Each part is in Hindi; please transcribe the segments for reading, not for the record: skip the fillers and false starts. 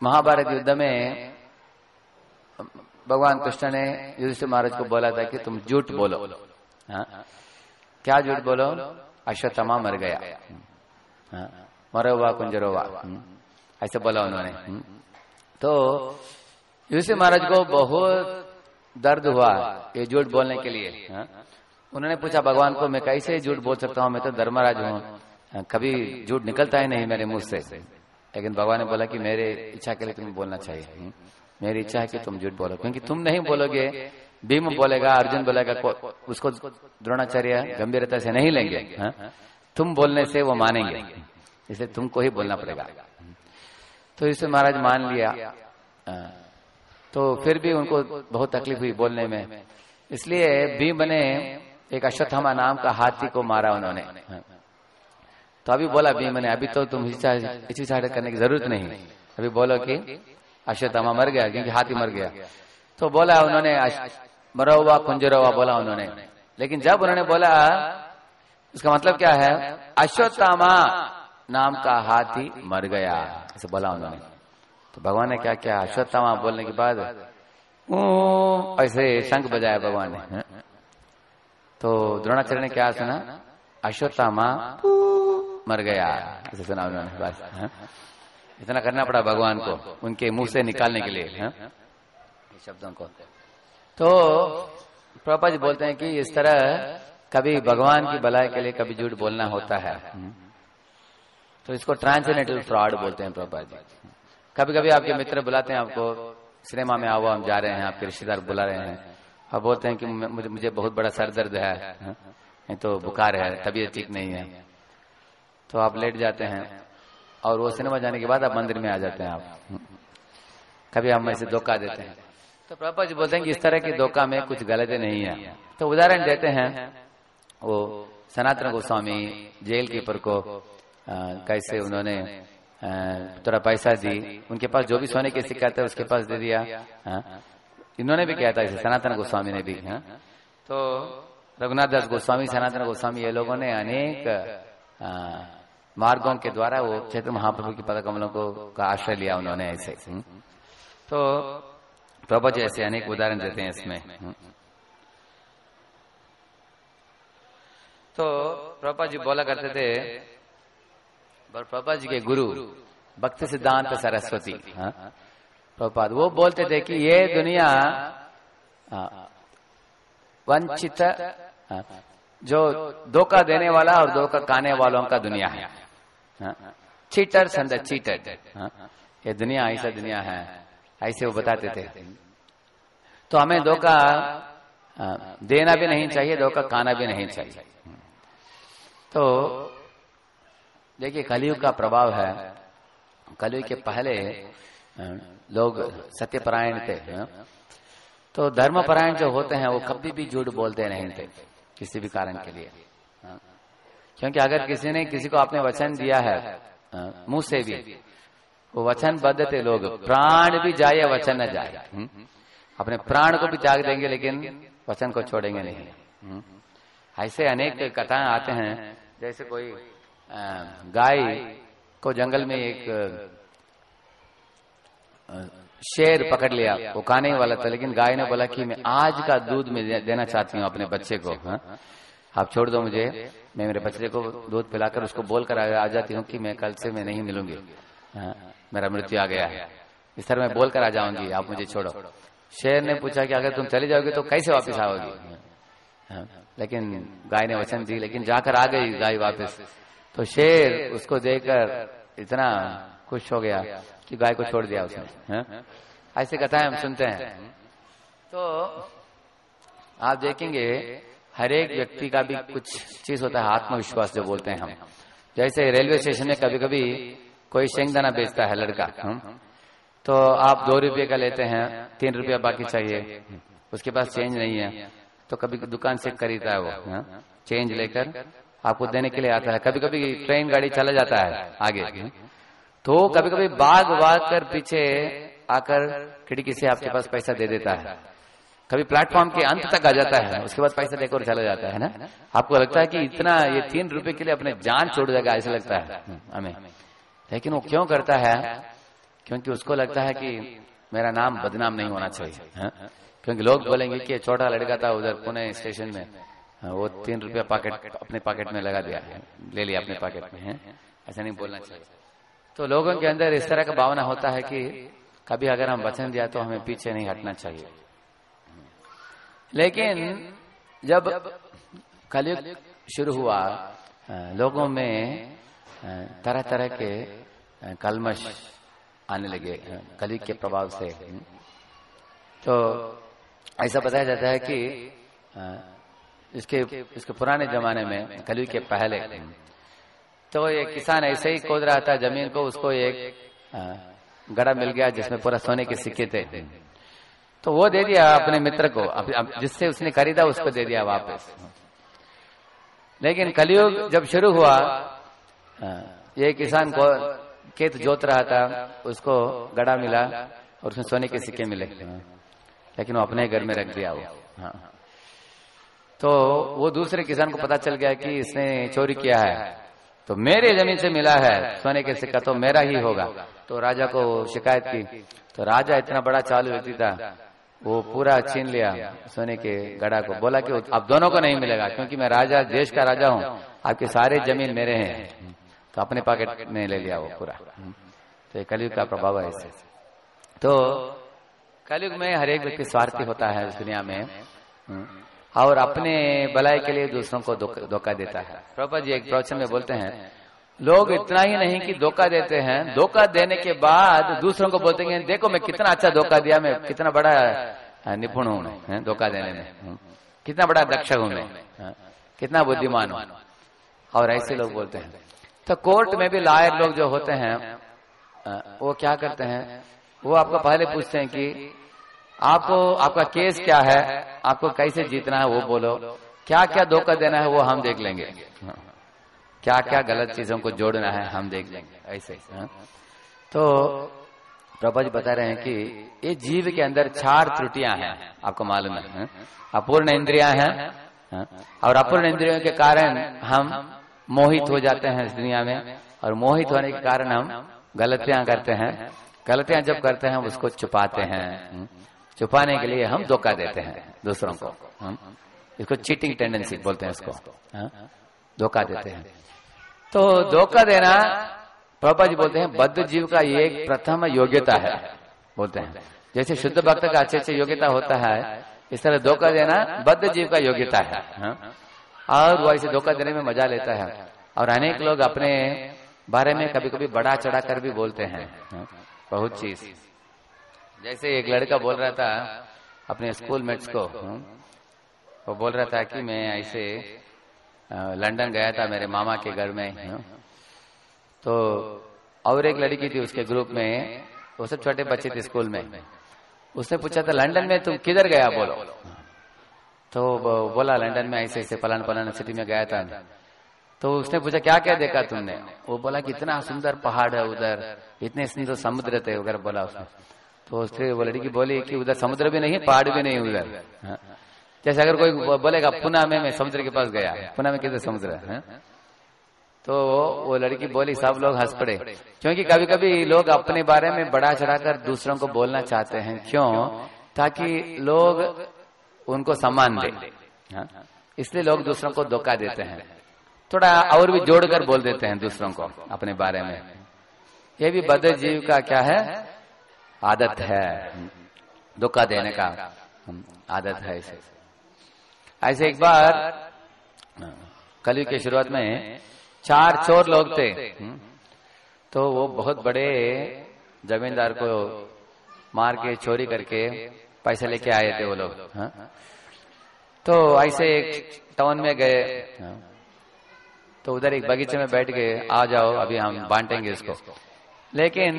महाभारत युद्ध में भगवान कृष्ण ने युधिष्ठिर महाराज को बोला था कि तुम झूठ बोलो। हाँ? क्या झूठ बोलो? अश्वत्थामा मर गया, मरोवा कुंजरोवा, ऐसे बोला उन्होंने। तो युधिष्ठिर महाराज को बहुत दर्द हुआ ये झूठ बोलने के लिए। उन्होंने पूछा भगवान को, मैं कैसे झूठ बोल सकता हूँ, मैं तो धर्मराज हूँ, कभी झूठ निकलता ही नहीं मेरे मुंह से। लेकिन भगवान ने बोला कि मेरे इच्छा के लिए तुम्हें बोलना चाहिए, मेरी इच्छा है कि तुम झूठ बोलो, क्योंकि तुम नहीं बोलोगे, भीम बोलेगा, अर्जुन बोलेगा, उसको द्रोणाचार्य गंभीरता से नहीं लेंगे। तुम बोलने से वो मानेंगे, इसलिए तुमको ही बोलना पड़ेगा। तो इसे महाराज मान लिया। तो फिर भी उनको बहुत तकलीफ हुई बोलने में, इसलिए भीम ने एक अश्वत्थामा नाम का हाथी को मारा उन्होंने। तो अभी बोला भीम ने, अभी तो तुम हिचकिचाहट करने की जरूरत नहीं, अभी बोलो कि अश्वत्थामा मर गया, क्योंकि हाथी मर गया। तो बोला उन्होंने मरोवा कुंजरोवा बोला उन्होंने। लेकिन जब उन्होंने बोला, उसका मतलब क्या है? अश्वत्थामा नाम का हाथी मर गया, ऐसे बोला उन्होंने। तो भगवान ने क्या किया, अश्वत्थामा बोलने के बाद ऐसे शंख बजाया भगवान ने। तो द्रोणाचार्य ने क्या सुना? अश्वत्थामा मर गया, ऐसे सुना उन्होंने। बस इतना करना पड़ा भगवान को उनके मुंह से निकालने के लिए शब्दों को। तो प्रभुपाद जी बोलते हैं कि इस तरह कभी भगवान की भलाई के लिए कभी झूठ बोलना होता है। तो इसको ट्रांसजेंडरल फ्रॉड बोलते हैं प्रभुपाद जी। कभी कभी आपके मित्र बुलाते हैं आपको, सिनेमा में आओ, हम जा रहे हैं, आपके रिश्तेदार बुला रहे हैं, और बोलते हैं कि मुझे बहुत बड़ा सर दर्द है, तो बुखार है, तबीयत ठीक नहीं है। तो आप लेट जाते हैं और वो सिनेमा जाने के बाद आप मंदिर में आ जाते हैं। आप कभी हम ऐसे धोखा देते हैं। तो प्रभुपाद जी बोलते हैं कि इस तरह की धोखा में कुछ गलती नहीं है। तो उदाहरण देते हैं, वो सनातन गोस्वामी जेल कीपर को कैसे उन्होंने थोड़ा पैसा दी, उनके पास जो भी सोने के सिक्का था उसके पास दे दिया। इन्होंने भी किया था इसे, सनातन गोस्वामी ने भी। तो रघुनाथ दास गोस्वामी, सनातन गोस्वामी, ये लोगों ने अनेक मार्गों के द्वारा वो चैतन्य महाप्रभु की पद कमलों का आश्रय लिया उन्होंने ऐसे। तो प्रभुपाद जी ऐसे अनेक उदाहरण देते हैं इसमें। तो प्रभुपाद जी बोला करते थे, प्रभुपाद जी के गुरु भक्ति सिद्धांत सरस्वती प्रभुपाद, वो बोलते थे कि ये दुनिया वंचित, जो धोखा देने वाला और धोखा खाने वालों का दुनिया है। चीटर्स एंड द चीटेड, ये दुनिया ऐसा दुनिया है, ऐसे वो बताते थे। तो हमें धोखा देना भी नहीं चाहिए, धोखा खाना भी नहीं चाहिए। तो देखिए कलयुग का प्रभाव है। कलयुग के पहले लोग सत्यपरायण थे, तो धर्मपरायण जो होते हैं वो कभी भी झूठ बोलते नहीं थे किसी भी कारण के लिए। क्योंकि अगर किसी ने किसी को आपने वचन दिया है मुंह से भी, वो वचनबद्ध थे लोग, प्राण भी जाए वचन न जाए। अपने प्राण को भी त्याग देंगे लेकिन वचन को छोड़ेंगे नहीं। ऐसे अनेक कथाएं आते हैं, जैसे कोई गाय को जंगल में एक शेर पकड़ लिया, वो खाने वाला था, लेकिन गाय ने बोला कि मैं आज का दूध में देना चाहती हूँ अपने बच्चे को, आप छोड़ दो मुझे, मैं मेरे बच्चे को दूध पिलाकर उसको बोलकर आ जाती हूँ कि मैं कल से मैं नहीं मिलूंगी, मेरा मृत्यु आ गया है, इस तरह मैं बोलकर आ जाऊंगी, आप मुझे छोड़ो। शेर ने पूछा कि अगर तुम चली जाओगे तो कैसे वापस आओगी? लेकिन गाय ने वचन दी, लेकिन जाकर आ गई गाय वापस। तो शेर उसको देखकर इतना खुश हो गया कि गाय को छोड़ दिया उसने। ऐसी कथाएं हम सुनते हैं। तो आप देखेंगे हर एक व्यक्ति का भी कुछ चीज होता है, आत्मविश्वास जो बोलते हैं हम। जैसे रेलवे स्टेशन में कभी कभी कोई शेंगदाना बेचता है लड़का, तो आप 2 रुपये का लेते हैं, 3 रुपया बाकी चाहिए, उसके पास चेंज नहीं है, तो कभी दुकान से खरीदता है वो, चेंज लेकर आपको देने के लिए आता है। कभी कभी ट्रेन गाड़ी चला जाता है आगे, तो कभी कभी भाग कर पीछे आकर खिड़की से आपके पास पैसा दे देता है। कभी प्लेटफॉर्म के अंत तक आ जाता है, उसके बाद पैसा देकर चला जाता है ना। आपको लगता है कि इतना ये 3 रुपए के लिए अपने जान छोड़ देगा, ऐसा लगता है हमें। लेकिन वो क्यों करता है? क्योंकि उसको लगता है कि मेरा नाम बदनाम नहीं होना चाहिए। क्योंकि लोग बोलेंगे कि छोटा लड़का था उधर पुणे स्टेशन में, वो 3 रुपया पॉकेट अपने पॉकेट में लगा दिया, ले लिया अपने पॉकेट में, ऐसा नहीं बोलना चाहिए। तो लोगों के अंदर इस तरह का भावना होता है कि कभी अगर हम वचन दिया तो हमें पीछे नहीं हटना चाहिए। लेकिन जब कलयुग शुरू हुआ, लोगों में तरह तरह के कलमश आने लगे कलयुग के प्रभाव से। तो ऐसा बताया जाता है कि इसके पुराने जमाने में, कलयुग के पहले, तो एक किसान ऐसे ही खोद रहा था जमीन को, उसको एक गड़ा मिल गया जिसमें पूरा सोने के सिक्के थे। तो वो दे दिया अपने मित्र को, जिससे उसने खरीदा उसको दे दिया वापस। लेकिन कलयुग जब शुरू हुआ, ये किसान को खेत जोत रहा था, उसको गड़ा मिला और उसमें सोने के सिक्के मिले, लेकिन वो अपने घर में रख दिया वो। तो वो दूसरे किसान को पता चल गया कि इसने चोरी किया है, तो मेरे जमीन से मिला है सोने के सिक्का, तो मेरा ही होगा। तो राजा को शिकायत की, तो राजा इतना बड़ा चालू व्यक्ति था, वो पूरा छीन लिया सोने के गड़ा को, बोला कि आप दोनों को नहीं मिलेगा, क्योंकि मैं राजा, देश का राजा हूँ, आपके सारे जमीन मेरे हैं। तो अपने पॉकेट में ले लिया वो पूरा। तो ये कलयुग का प्रभाव है इससे। तो कलयुग में हर एक व्यक्ति स्वार्थी होता है इस दुनिया में, और अपने भलाई के लिए दूसरों को धोखा देता है। प्रभुपाद जी एक प्रवचन में बोलते हैं, लोग इतना ही नहीं कि धोखा देते हैं, धोखा देने के बाद दूसरों को बोलते हैं देखो मैं कितना अच्छा धोखा दिया, मैं कितना बड़ा निपुण हूं मैं धोखा देने में, कितना बड़ा दक्ष हूं मैं, कितना बुद्धिमान हूं, और ऐसे लोग बोलते हैं। तो कोर्ट में भी लॉयर लोग जो होते हैं, वो क्या करते हैं, वो आपको पहले पूछते हैं कि आपको आपका केस क्या है, आपको कैसे जीतना है वो बोलो, क्या क्या धोखा देना है वो हम देख लेंगे, क्या क्या गलत चीजों को जोड़ना है हम देख लेंगे, ऐसे। तो प्रभु जी बता रहे हैं कि ये जीव के अंदर 4 त्रुटियां हैं, आपको मालूम है। अपूर्ण इंद्रियां हैं, और अपूर्ण इंद्रियों के कारण हम मोहित हो जाते हैं इस दुनिया में, और मोहित होने के कारण हम गलतियां करते हैं। गलतियां जब करते हैं उसको छुपाते हैं, छुपाने के लिए हम धोखा देते हैं दूसरों को, इसको चीटिंग टेंडेंसी बोलते हैं, इसको धोखा देते हैं। तो धोखा देना प्रभुपाद जी बोलते हैं बद्ध जीव का ये एक प्रथम योग्यता है, बोलते हैं। जैसे शुद्ध भक्त का अच्छे योग्यता होता है, इस तरह धोखा देना बद्ध जीव का योग्यता है, और वो ऐसे धोखा देने में मजा लेता है। और अनेक लोग अपने बारे में कभी कभी बढ़ा चढ़ा कर भी बोलते हैं बहुत चीज। जैसे एक लड़का बोल रहा था अपने स्कूल मेट्स को, वो बोल रहा था कि मैं ऐसे लंदन गया था मेरे मामा के घर में, तो और एक लड़की थी उसके ग्रुप में, वो सब छोटे बच्चे थे स्कूल में। उसने पूछा था लंदन में तुम किधर गया बोलो, तो बोला लंदन में ऐसे ऐसे फलाना सिटी में गया था। तो उसने पूछा क्या क्या देखा तुमने, वो बोला कि इतना सुंदर पहाड़ है उधर, इतने सुंदर समुद्र थे वगैरह बोला उसने। तो उससे वो लड़की बोली कि उधर समुद्र भी नहीं है, पहाड़ भी नहीं उधर। जैसे अगर कोई बोलेगा पुणे में मैं समुद्र के पास गया, पुणे में किधर समुद्र है? तो वो लड़की बोली, सब लोग हंस पड़े, क्योंकि कभी कभी लोग अपने बारे में बढ़ा चढ़ाकर दूसरों को बोलना चाहते हैं। क्यों? ताकि लोग उनको सम्मान दे, इसलिए लोग दूसरों को धोखा देते हैं, थोड़ा और भी जोड़कर बोल देते हैं दूसरों को अपने बारे में। ये भी बद्ध जीव का क्या है, आदत है, धोखा देने का आदत है। ऐसे एक बार कलयुग की शुरुआत में 4 चोर लोग थे, तो वो बहुत बड़े जमींदार को मार के चोरी करके पैसे लेके आए थे वो लोग। तो ऐसे एक टाउन में गए, तो उधर एक बगीचे में बैठ गए, आ जाओ अभी हम बांटेंगे इसको। लेकिन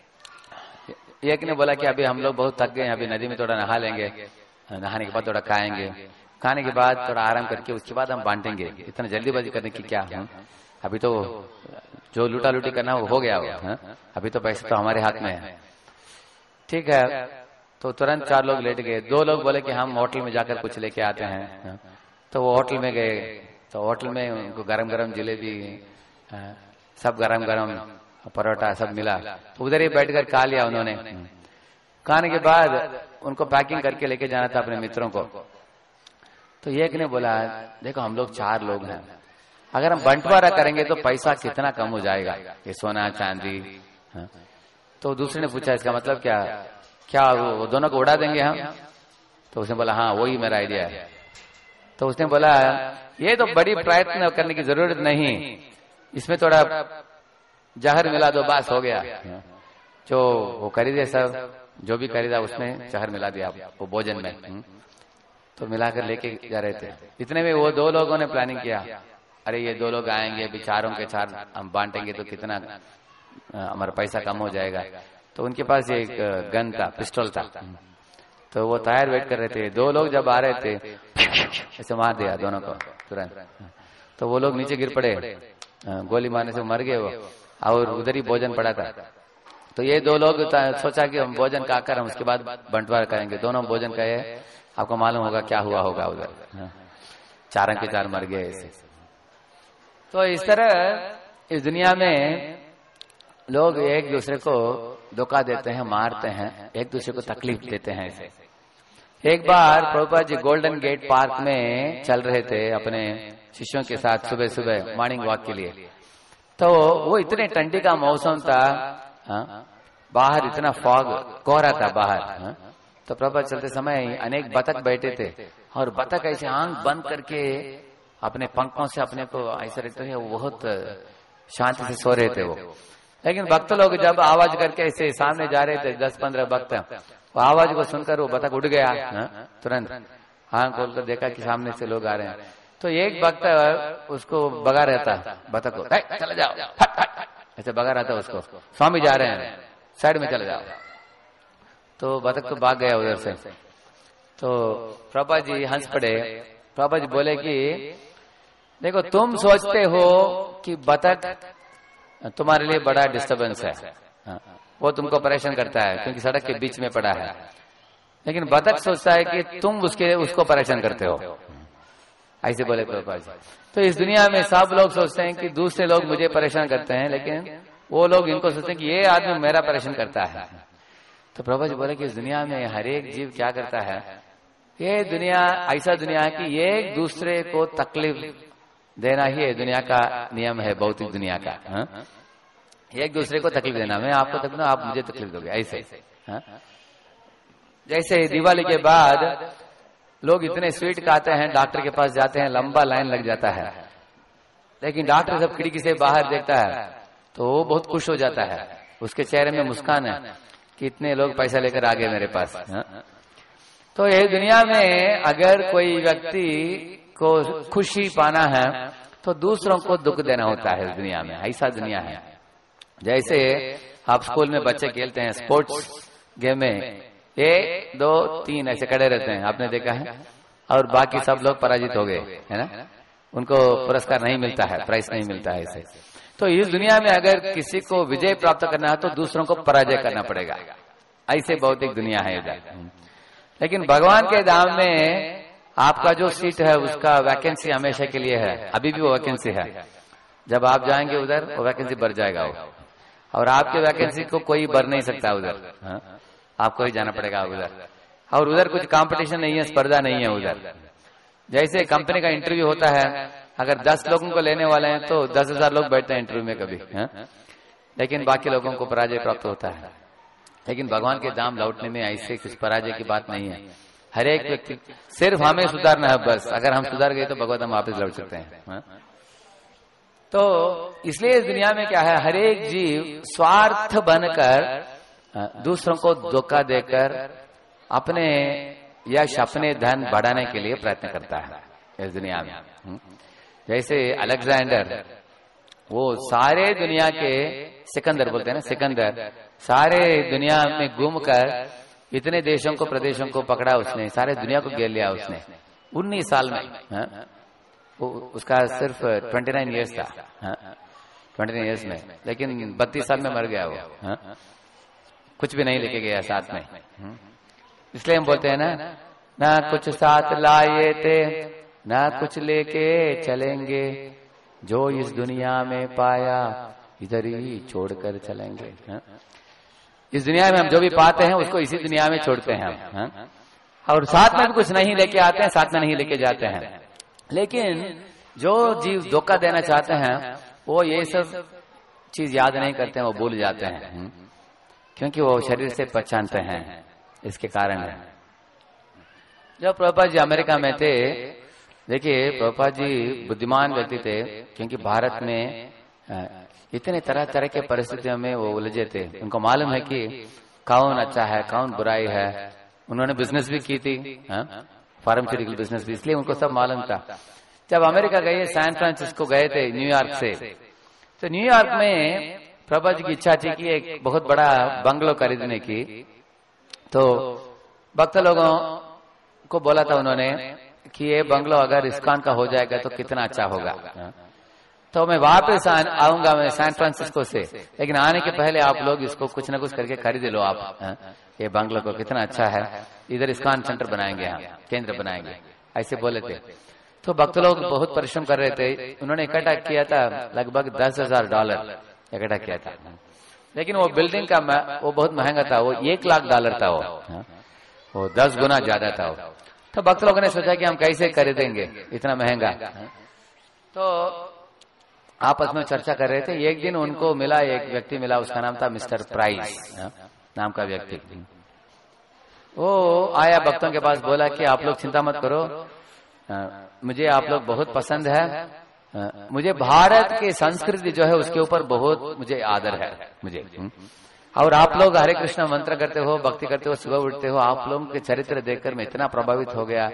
एक ने बोला कि अभी हम लोग बहुत थक गए हैं, अभी नदी में थोड़ा नहा लेंगे, नहाने के बाद थोड़ा खाएंगे, खाने के बाद थोड़ा आराम करके उसके बाद हम बांटेंगे, इतना जल्दीबाजी करने की क्या, अभी तो जो लूटा लूटी करना वो हो गया वो, अभी तो पैसे तो हमारे हाथ में है। ठीक है, तो तुरंत 4 लोग लेट गए। 2 लोग बोले कि हम होटल में जाकर कुछ लेके आते हैं, तो वो होटल में गए। तो होटल में उनको गरम गरम जलेबी, सब गरम गरम परोठा सब मिला, तो उधर ही बैठकर खा लिया उन्होंने। खाने के बाद उनको पैकिंग करके लेके जाना था अपने मित्रों को। तो एक ने बोला, देखो हम लोग 4 लोग हैं, अगर हम बंटवारा करेंगे तो पैसा कितना कम हो जाएगा, ये सोना चांदी। तो दूसरे ने पूछा, इसका मतलब क्या वो दोनों को उड़ा देंगे हम? तो उसने बोला, हाँ वही मेरा आइडिया है। तो उसने बोला, ये तो बड़ी प्रयत्न करने की जरूरत नहीं, इसमें थोड़ा जहर मिला दो, बस हो गया। जो वो खरीदे सब, जो भी खरीदा उसमें जहर मिला दिया वो भोजन में। तो मिलाकर लेके जा रहे थे, इतने में वो 2 लोगों ने प्लानिंग किया, अरे ये 2 लोग आएंगे, बेचारों के 4 हम बांटेंगे तो कितना हमारा पैसा कम हो जाएगा। तो उनके पास एक गन था, पिस्टल था, तो वो तैयार वेट कर रहे थे। 2 लोग जब आ रहे थे, ऐसे मार दिया दोनों को तुरंत। तो वो लोग नीचे गिर पड़े, गोली मारने से मर गए वो, और उधर ही भोजन पड़ा था। तो ये 2 लोग सोचा कि हम भोजन खाकर हम उसके बाद बंटवारा करेंगे। दोनों भोजन का है, आपको मालूम होगा क्या हुआ होगा उधर, 4 के 4 मर गए ऐसे। तो इस तरह इस दुनिया में लोग एक दूसरे को धोखा देते हैं, मारते हैं, एक दूसरे को तकलीफ देते हैं ऐसे। एक बार Prabhupada ji Golden Gate Park में चल रहे थे अपने शिष्यों के साथ सुबह सुबह मॉर्निंग वॉक के लिए। तो वो इतने ठंडी का मौसम था, बाहर इतना फॉग, कोहरा था बाहर। तो प्रभुपाद चलते समय अनेक बतख बैठे थे, और बतख ऐसे आंख बंद करके अपने पंखों से अपने को ऐसे रखते थे, बहुत शांति से सो रहे थे वो। लेकिन भक्त लोग जब आवाज करके ऐसे सामने जा रहे थे, 10-15 भक्त, वो आवाज को सुनकर वो बतख उड़ गया तुरंत। आंख खोलकर देखा कि सामने से लोग आ रहे हैं। तो एक भक्त उसको भगा रहता, बतख को, चला जाओ, हट हट, ऐसे भगा रहता उसको, स्वामी जा रहे हैं, साइड में चले जाओ। तो बतख तो भाग गया उधर से। तो प्रभुपाद जी हंस पड़े। प्रभुपाद जी बोले कि देखो, तुम सोचते हो कि बतख तुम्हारे लिए बड़ा डिस्टर्बेंस है, वो तुमको परेशान करता है क्योंकि सड़क के बीच में पड़ा है, लेकिन बतख सोचता है कि तुम उसको परेशान करते हो, ऐसे बोले प्रभुपाद जी। तो इस दुनिया में सब लोग सोचते हैं कि दूसरे लोग मुझे परेशान करते हैं, लेकिन वो लोग इनको सोचते हैं कि ये आदमी मेरा परेशान करता है। तो प्रभुपाद जी बोले कि इस दुनिया में हर एक जीव क्या करता है, ये दुनिया ऐसा दुनिया है कि एक दूसरे को तकलीफ देना ही दुनिया का नियम है, भौतिक दुनिया का। एक दूसरे को तकलीफ देना, मैं आपको तकलीफ दूं, आप मुझे तकलीफ दोगे, ऐसे। जैसे दिवाली के बाद लोग इतने स्वीट खाते हैं, डॉक्टर के पास जाते हैं, लंबा लाइन लग जाता है, लेकिन डॉक्टर जब खिड़की से बाहर देखता है तो वो बहुत खुश हो जाता है, उसके चेहरे में मुस्कान है कि इतने लोग पैसा लेकर आ गए मेरे पास। तो ये दुनिया में अगर कोई व्यक्ति को खुशी पाना है तो दूसरों को दुख देना होता है। इस दुनिया में ऐसा दुनिया है। जैसे आप स्कूल में बच्चे खेलते हैं, स्पोर्ट्स गेम में 1, 2, 3 ऐसे खड़े रहते हैं, आपने देखा है, और बाकी सब लोग पराजित हो गए, है ना, उनको पुरस्कार नहीं मिलता है, प्राइज नहीं मिलता है ऐसे। तो इस दुनिया में अगर किसी को विजय प्राप्त करना है तो दूसरों को पराजय करना पड़ेगा, ऐसे भौतिक दुनिया है इधर। लेकिन भगवान के धाम में आपका जो सीट है उसका वैकेंसी हमेशा के लिए है, अभी भी वो वैकेंसी है। जब आप जाएंगे उधर वो वैकेंसी भर जाएगा वो, और आपके वैकेंसी को कोई भर नहीं सकता उधर, आपको ही जाना पड़ेगा उधर। और उधर कुछ कंपटीशन नहीं है, स्पर्धा नहीं है उधर। जैसे कंपनी का इंटरव्यू होता है, अगर 10 लोगों को लेने वाले हैं तो 10,000 लोग बैठते हैं इंटरव्यू में कभी, लेकिन बाकी लोगों को पराजय प्राप्त होता है। लेकिन भगवान के धाम लौटने में ऐसे कुछ पराजय की बात नहीं है। हर एक व्यक्ति, सिर्फ हमें सुधारना है बस, अगर हम सुधार गए तो भगवत हम वापस लौट सकते हैं। तो इसलिए इस दुनिया में क्या है, हर एक जीव स्वार्थ बनकर दूसरों को धोखा देकर अपने यश, अपने धन बढ़ाने के लिए प्रयत्न करता है इस दुनिया में। जैसे अलेक्जेंडर, वो सारे दुनिया के, सिकंदर बोलते हैं ना, सिकंदर सारे दुनिया में घूमकर इतने देशों को, प्रदेशों को पकड़ा उसने, सारे दुनिया को घेर लिया उसने 19 साल में। उसका सिर्फ 29 ईयर्स था, 29 ईयर्स में, लेकिन 32 साल में मर गया वो, कुछ भी नहीं लेके गया साथ में। इसलिए हम बोलते हैं ना कुछ साथ लाए थे, ना कुछ लेके चलेंगे, जो इस दुनिया में पाया इधर ही छोड़कर चलेंगे। इस दुनिया में हम जो भी पाते हैं उसको इसी दुनिया में छोड़ते हैं हम, और साथ में भी कुछ नहीं लेके आते हैं, साथ में नहीं लेके जाते हैं। लेकिन जो जीव धोखा देना चाहते हैं वो ये सब चीज याद नहीं करते हैं, वो भूल जाते हैं, क्योंकि वो शरीर से पहचानते हैं। इसके कारण है। जब प्रभुपाद जी अमेरिका में थे, देखिए प्रभुपाद जी बुद्धिमान व्यक्ति थे, क्योंकि भारत में इतने तरह तरह के परिस्थितियों में वो उलझे थे। उनको मालूम है कि कौन अच्छा है कौन बुराई है। उन्होंने बिजनेस भी की थी, फार्मास्यूटिकल बिजनेस भी, इसलिए उनको सब मालूम था। जब अमेरिका गए, सैन फ्रांसिस्को गए थे न्यूयॉर्क से, तो न्यूयॉर्क में प्रभुपाद जी की इच्छा थी कि एक बहुत बड़ा बंगलो खरीदने की। तो भक्त लोगों को बोला था उन्होंने कि ये बंगलो अगर इस्कॉन का हो जाएगा तो कितना अच्छा होगा। तो मैं वापस आऊंगा मैं सैन फ्रांसिस्को से, लेकिन आने के पहले आप लोग इसको कुछ न कुछ करके खरीद लो आप, ये बंगलो को कितना अच्छा है, इधर इस्कॉन सेंटर बनाएंगे, हम केंद्र बनाएंगे, ऐसे बोले थे। तो भक्त लोग बहुत परिश्रम कर रहे थे। उन्होंने इकट्ठा किया था लगभग $10,000 इकट्ठा किया था, लेकिन वो बिल्डिंग का वो बहुत महंगा था, वो $1,00,000 था, वो 10 गुना ज्यादा था वो। तो भक्त लोगों ने सोचा कि हम कैसे खरीदेंगे इतना महंगा। तो आपस में चर्चा कर रहे थे। एक दिन उनको मिला, एक व्यक्ति मिला, उसका नाम था मिस्टर प्राइस नाम का व्यक्ति। वो आया भक्तों के पास, बोला कि आप लोग चिंता मत करो, मुझे आप लोग बहुत पसंद है, मुझे भारत की संस्कृति जो है उसके ऊपर बहुत मुझे आदर है मुझे, और आप लोग हरे कृष्ण मंत्र करते हो, भक्ति करते हो, सुबह उठते हो, आप लोगों के चरित्र देखकर मैं इतना प्रभावित हो गया,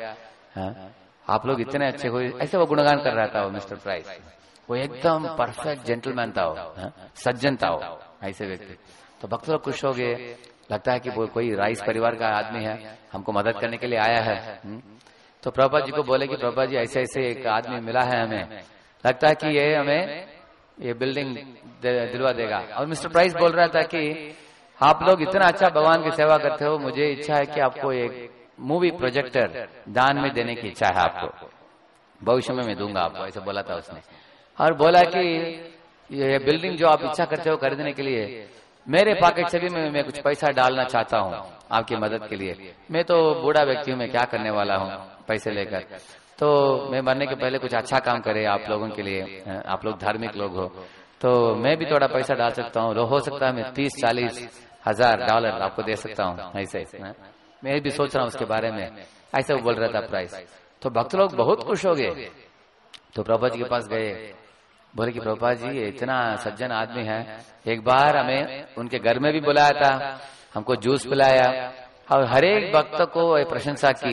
आप लोग इतने अच्छे हो, ऐसे वो गुणगान कर रहा था वो मिस्टर प्राइस। वो एकदम परफेक्ट जेंटलमैन था वो, सज्जन था वो, ऐसे व्यक्ति। तो भक्त लोग खुश हो गए, लगता है कि वो कोई राइस परिवार का आदमी है, हमको मदद करने के लिए आया है। तो प्रभुपाद जी को बोले कि प्रभुपाद जी ऐसे ऐसे एक आदमी मिला है, हमें लगता है कि ये हमें ये बिल्डिंग दिलवा देगा। और मिस्टर प्राइस बोल रहा था कि आप लोग इतना अच्छा भगवान की सेवा करते हो, मुझे इच्छा है कि आपको एक मूवी प्रोजेक्टर दान में देने की इच्छा है, आपको भविष्य में मैं दूंगा आपको, ऐसा बोला था उसने। और बोला कि ये बिल्डिंग जो आप इच्छा करते हो खरीदने के लिए, मेरे पॉकेट से भी मैं कुछ पैसा डालना चाहता हूँ आपकी मदद के लिए। मैं तो बूढ़ा व्यक्ति हूँ, मैं क्या करने वाला हूँ पैसे लेकर, तो मैं मरने के पहले कुछ अच्छा काम करे आप लोगों के लिए, आप लोग धार्मिक लोग हो, तो मैं भी थोड़ा पैसा डाल सकता हूँ, हो सकता है मैं $30-40 हजार आपको दे सकता हूँ, ऐसे मैं भी सोच रहा हूँ उसके बारे में, ऐसे वो बोल रहा था प्राइस। तो भक्त लोग बहुत खुश हो गए। तो प्रभुपाद जी के पास गए, बोले कि प्रभुपाद जी इतना सज्जन आदमी है, एक बार हमें उनके घर में भी बुलाया था, हमको जूस पिलाया और हर एक भक्त को प्रशंसा की।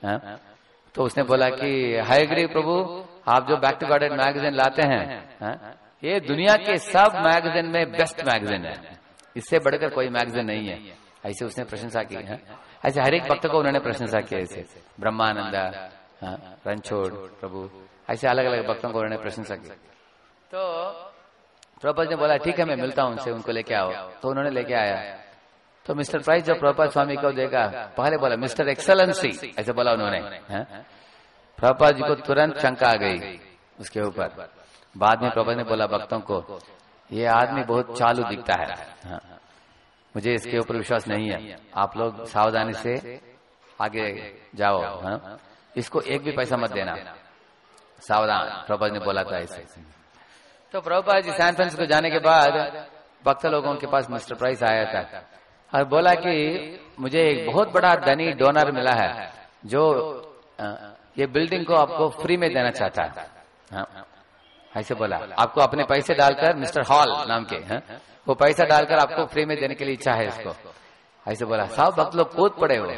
तो उसने बोला कि हयग्रीव प्रभु, आप जो बैक टू गार्डन मैगजीन लाते हैं, ये दुनिया के सब मैगजीन में बेस्ट मैगजीन है, इससे बढ़कर कोई मैगजीन नहीं है, ऐसे उसने प्रशंसा की। ऐसे हर एक भक्त को उन्होंने प्रशंसा की, ऐसे ब्रह्मानंद, रणछोड़ प्रभु, ऐसे अलग अलग भक्तों को उन्होंने प्रशंसा की। तो प्रभुपाद ने बोला ठीक है मैं मिलता हूं उनसे, उनको लेके आओ। तो उन्होंने लेके आया। तो मिस्टर प्राइस जब प्रभुपाद स्वामी को देखा, पहले बोला मिस्टर एक्सेलेंसी, ऐसे बोला उन्होंने। प्रभुपाद जी को तुरंत शंका आ गई उसके ऊपर। बाद में प्रभुपाद ने बोला भक्तों को, ये आदमी बहुत चालू दिखता है, मुझे इसके ऊपर विश्वास नहीं है, आप लोग सावधानी से आगे जाओ, इसको एक भी पैसा मत देना, सावधान, प्रभुपाद ने बोला था ऐसे। तो प्रभुपाद जी सैन फ्रांसिस्को जाने के बाद भक्त लोगों के पास मिस्टर प्राइस आया था और बोला कि मुझे एक बहुत बड़ा धनी डोनर मिला है जो ये बिल्डिंग को आपको फ्री में देना चाहता है। ऐसे बोला, आपको अपने पैसे डालकर, मिस्टर हॉल नाम के, वो पैसा डालकर आपको फ्री में देने के लिए इच्छा है इसको, ऐसे बोला। सब भक्त लोग कूद पड़े हुए।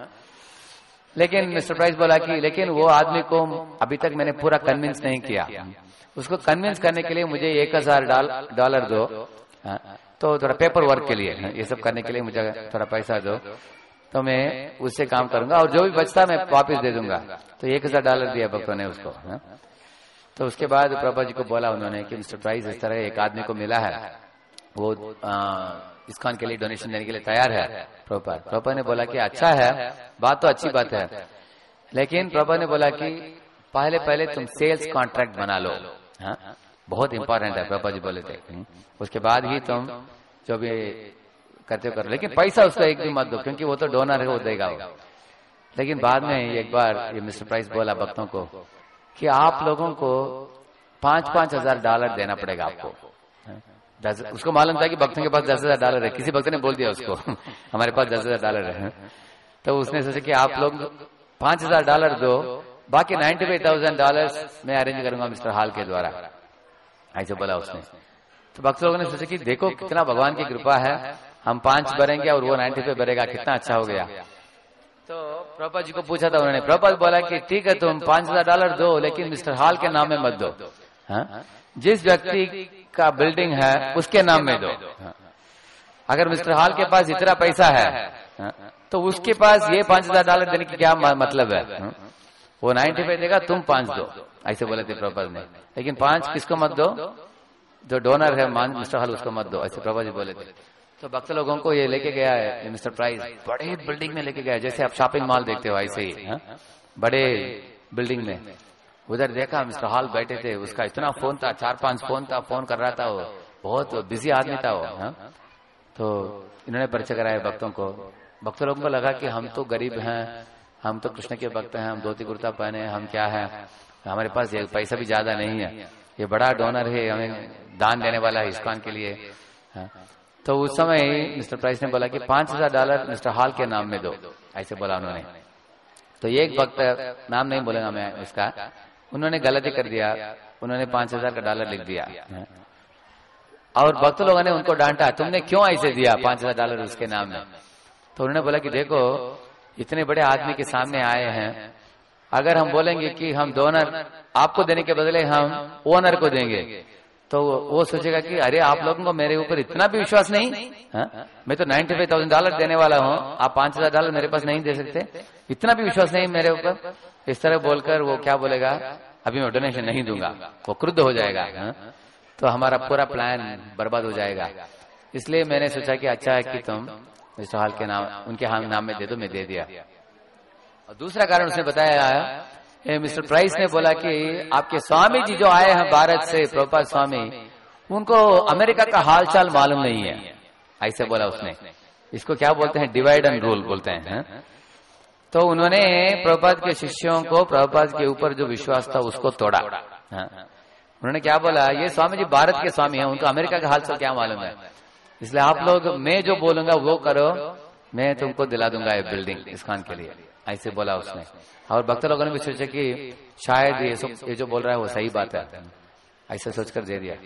लेकिन मिस्टर प्राइस बोला कि लेकिन वो आदमी को अभी तक मैंने पूरा कन्विंस नहीं किया, उसको कन्विंस करने के लिए मुझे $1,000 दो, तो थोड़ा पेपर वर्क के लिए, ये सब करने के लिए मुझे थोड़ा पैसा दो, तो मैं उससे काम करूंगा और जो भी बचता मैं वापस दे दूंगा। तो $1,000 दिया भक्तों ने उसको। तो उसके बाद प्रभुपाद जी को बोला उन्होंने कि मिस्टर प्राइस इस तरह एक आदमी को मिला है, वो इस्कॉन के लिए डोनेशन देने के लिए तैयार है। प्रभुपाद ने बोला कि अच्छा है, बात तो अच्छी बात है, लेकिन प्रभुपाद ने बोला कि पहले तुम सेल्स कॉन्ट्रैक्ट बना लो, बहुत इंपॉर्टेंट है, प्रभुपाद जी बोले थे। उसके बाद ही तुम जो भी करते हो करो, लेकिन पैसा उसको एक भी मत दो, क्योंकि वो तो डोनर है, वो देगा वो। लेकिन बाद में एक बार ये मिस्टर प्राइस बोला भक्तों को कि आप लोगों को $5,000 देना पड़ेगा आपको। उसको मालूम था कि भक्तों के पास $10,000 है, किसी भक्त ने बोल दिया उसको हमारे पास $10,000 है। तो उसने सोचा कि आप लोग $5,000 दो, बाकी $95,000 मैं अरेंज करूंगा मिस्टर हॉल के द्वारा, ऐसे बोला उसने। तो भक्त लोगों ने सोचा कि देखो कितना भगवान की कृपा है, हम 5 भरेंगे और वो 95 भरेगा, कितना अच्छा हो गया। तो प्रभुपाद जी को पूछा था उन्होंने, प्रभुपाद बोला कि ठीक है तुम $5,000 दो, लेकिन मिस्टर हॉल के नाम में मत दो। हाँ? जिस व्यक्ति का बिल्डिंग है उसके नाम में दो। अगर मिस्टर हॉल के पास इतना पैसा है तो उसके पास ये $5,000 देने की क्या मतलब है? वो 95 देगा, तुम 5 दो, ऐसे बोले थे प्रभुपाद ने। लेकिन 5 किसको मत दो? जो डोनर है मिस्टर हॉल, उसको मत दो, ऐसे प्रभुपाद जी बोले थे। तो भक्त लोगों को ये लेके गया है मिस्टर प्राइस, बड़े बिल्डिंग में लेके गया, जैसे आप शॉपिंग मॉल देखते हो ऐसे ही, बड़े बिल्डिंग में। उधर देखा मिस्टर हॉल बैठे थे, उसका इतना फोन था, 4-5 फोन था, फोन कर रहा था वो, बहुत बिजी आदमी था वो। तो इन्होंने परिचय कराया भक्तों को। भक्त लोगों को लगा कि हम तो गरीब हैं, हम तो कृष्ण के भक्त हैं, हम धोती कुर्ता पहने, हम क्या है, हमारे पास पैसा भी ज्यादा नहीं है, ये बड़ा डोनर है, हमें दान देने वाला है इस्कॉन के लिए। तो उस समय मिस्टर प्राइस ने बोला कि $5,000 मिस्टर हॉल के नाम में दो, ऐसे बोला उन्होंने। तो एक भक्त, नाम नहीं बोलेगा मैं उसका, उन्होंने गलती कर दिया, उन्होंने $5,000 लिख दिया और भक्त लोगों ने उनको डांटा, तुमने क्यों ऐसे दिया $5,000 उसके नाम में? तो उन्होंने बोला कि देखो इतने बड़े आदमी के सामने आए हैं, अगर हम बोलेंगे कि हम डोनर आपको देने के बदले हम ओनर को देंगे, तो वो सोचेगा कि अरे आप लोगों को मेरे ऊपर इतना भी विश्वास नहीं, मैं तो $95,000 देने वाला हूँ, आप $5,000 मेरे पास नहीं दे सकते, इतना भी विश्वास नहीं मेरे ऊपर। इस तरह बोलकर वो क्या बोलेगा, अभी मैं डोनेशन नहीं दूंगा, वो क्रुद्ध हो जाएगा। तो हमारा पूरा प्लान बर्बाद हो जाएगा। इसलिए मैंने सोचा कि अच्छा है कि तुम मिस्टर हॉल के नाम, उनके नाम में दे दो, मैं दे दिया। और दूसरा कारण उसने बताया, मिस्टर प्राइस ने बोला कि आपके स्वामी जी जो आए हैं भारत से, प्रभुपाद स्वामी, उनको अमेरिका का हालचाल मालूम नहीं है, ऐसे बोला उसने। इसको क्या बोलते हैं, डिवाइड एंड रूल बोलते हैं। तो उन्होंने प्रभुपाद के शिष्यों को प्रभुपाद के ऊपर जो विश्वास था उसको तोड़ा। उन्होंने क्या बोला, ये स्वामी जी भारत के स्वामी हैं, उनको अमेरिका का हालचाल क्या मालूम है, इसलिए आप लोग मैं जो बोलूंगा वो करो, मैं तुमको दिला दूंगा ये बिल्डिंग इस्कॉन के लिए, ऐसे बोला उसने। और भक्त लोगों ने भी सोचा कि शायद ये जो बोल रहा है वो सही बात है, ऐसे सोचकर दे दिया।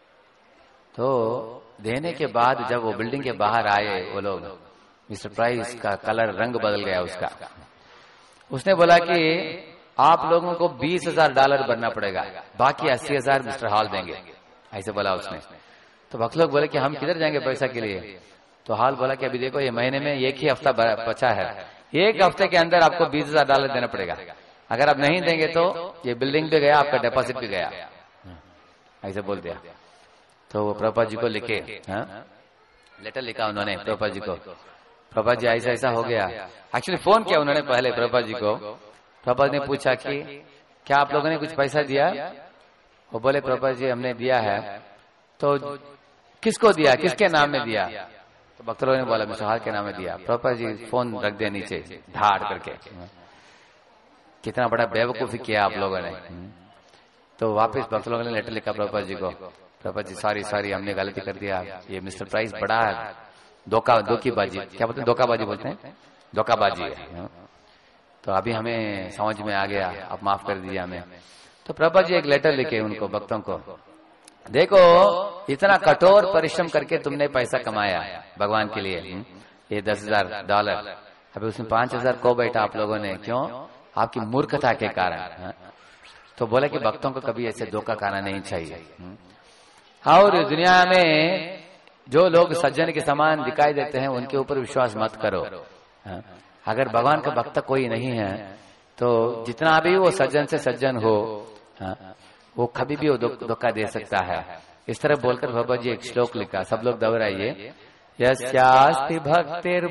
तो देने के बाद जब वो बिल्डिंग के बाहर आए वो लोग, मिस्टर प्राइस का कलर, रंग बदल गया उसका। उसने बोला कि आप लोगों को $20,000 भरना पड़ेगा, बाकी 80,000 मिस्टर हॉल देंगे, ऐसे बोला उसने। तो भक्त लोग बोले कि हम किधर जाएंगे पैसा के लिए? तो हॉल बोला कि अभी देखो ये महीने में एक ही हफ्ता बचा है, एक हफ्ते के अंदर आपको $20,000 देना पड़ेगा, अगर आप नहीं देंगे तो ये बिल्डिंग भी गया, आपका डिपॉजिट भी गया, ऐसे बोल दिया। तो वो प्रभुपाद जी को लिखे, लेटर लिखा उन्होंने प्रभुपाद जी को, प्रभुपाद जी ऐसा ऐसा हो गया। एक्चुअली फोन किया उन्होंने पहले प्रभुपाद जी को। प्रभुपाद ने पूछा कि क्या आप लोगों ने कुछ पैसा दिया? वो बोले प्रभुपाद जी हमने दिया है। तो किसको दिया, किसके नाम में दिया? तो भक्त लोगों ने बोला मिस्टर हॉल के नाम में दिया। प्रभुपाद जी फोन रख दिया नीचे धाड़ करके, कितना बड़ा बेवकूफी किया आप लोगों ने। तो वापस भक्त लोगों ने लेटर लिखा प्रभुपाद जी को, प्रभुपाद जी सॉरी हमने गलती कर दिया, ये मिस्टर प्राइस बड़ा धोखेबाजी, क्या बोलते हैं, धोखाबाजी बोलते हैं, धोखाबाजी है, तो अभी हमें समझ में आ गया, आप माफ कर दीजिए हमें। तो प्रभुपाद जी एक लेटर लिखे उनको, भक्तों को, देखो इतना कठोर परिश्रम करके तुमने पैसा कमाया भगवान के लिए, ये $10,000, अभी उसमें 5,000 को बैठा आप लोगों ने, क्यों? आपकी मूर्खता के कारण। तो बोला कि भक्तों को कभी ऐसे धोखा खाना नहीं चाहिए। और दुनिया में जो लोग सज्जन के समान दिखाई देते हैं उनके ऊपर विश्वास मत करो। अगर भगवान का भक्त कोई नहीं है तो जितना भी वो सज्जन से सज्जन हो, वो कभी भी वो धोखा दे सकता है। इस तरह बोलकर बाबा जी एक श्लोक लिखा, सब लोग दोहराइए, यस्यास्ति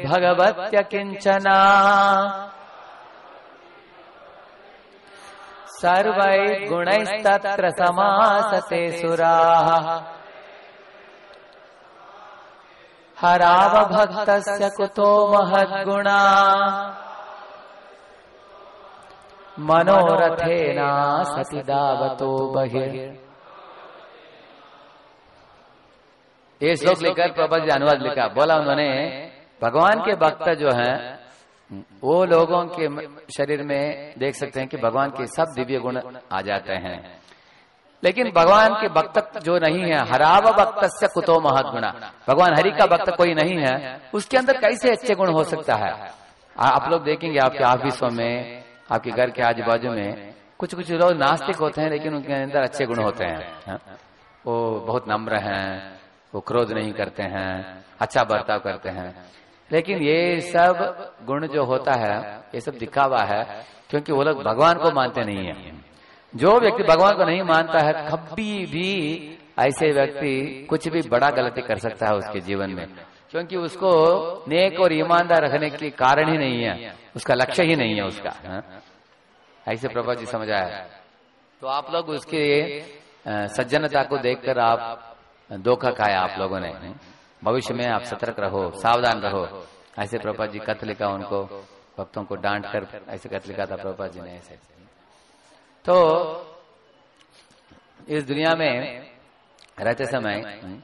भक्तिर्भगवत्य किंचना सर्वै गुणैस्तत्र समासते सुराः हरावभक्तस्य कुतो महद्गुणा मनोरथेना सति दावतो बहिर्। ये श्लोक लेकर प्रभुपाद जी अनुवाद लिखा, बोला उन्होंने भगवान के भक्त जो हैं वो लोगों के शरीर में देख सकते हैं कि भगवान के सब दिव्य गुण आ जाते हैं, लेकिन भगवान के भक्त जो नहीं है, हराव भक्तस्य कुतो महद्गुणा, भगवान हरि का भक्त कोई नहीं है, उसके अंदर कैसे अच्छे गुण हो सकता है। आप लोग देखेंगे आपके ऑफिसों में, आपके घर के आजू बाजू में कुछ कुछ लोग नास्तिक होते हैं लेकिन उनके अंदर अच्छे गुण होते हैं। वो बहुत नम्र हैं, वो क्रोध नहीं करते हैं, अच्छा बर्ताव करते हैं, लेकिन ये सब गुण जो होता है ये सब दिखावा है, क्योंकि वो लोग भगवान को मानते नहीं है। जो व्यक्ति भगवान को नहीं मानता है कभी भी ऐसे व्यक्ति कुछ भी बड़ा गलती कर सकता है उसके जीवन में, क्योंकि उसको नेक और ईमानदार रखने के कारण ही नहीं है, उसका लक्ष्य ही नहीं है उसका। ऐसे प्रभुपाद जी समझाया। तो आप लोग उसके सज्जनता को देखकर आप धोखा खाया आप लोगों ने। भविष्य में आप सतर्क रहो, सावधान रहो। ऐसे प्रभुपाद जी खत लिखा उनको, भक्तों को डांट कर ऐसे खत लिखा था प्रभुपाद जी ने ऐसे। तो इस दुनिया में रहते समय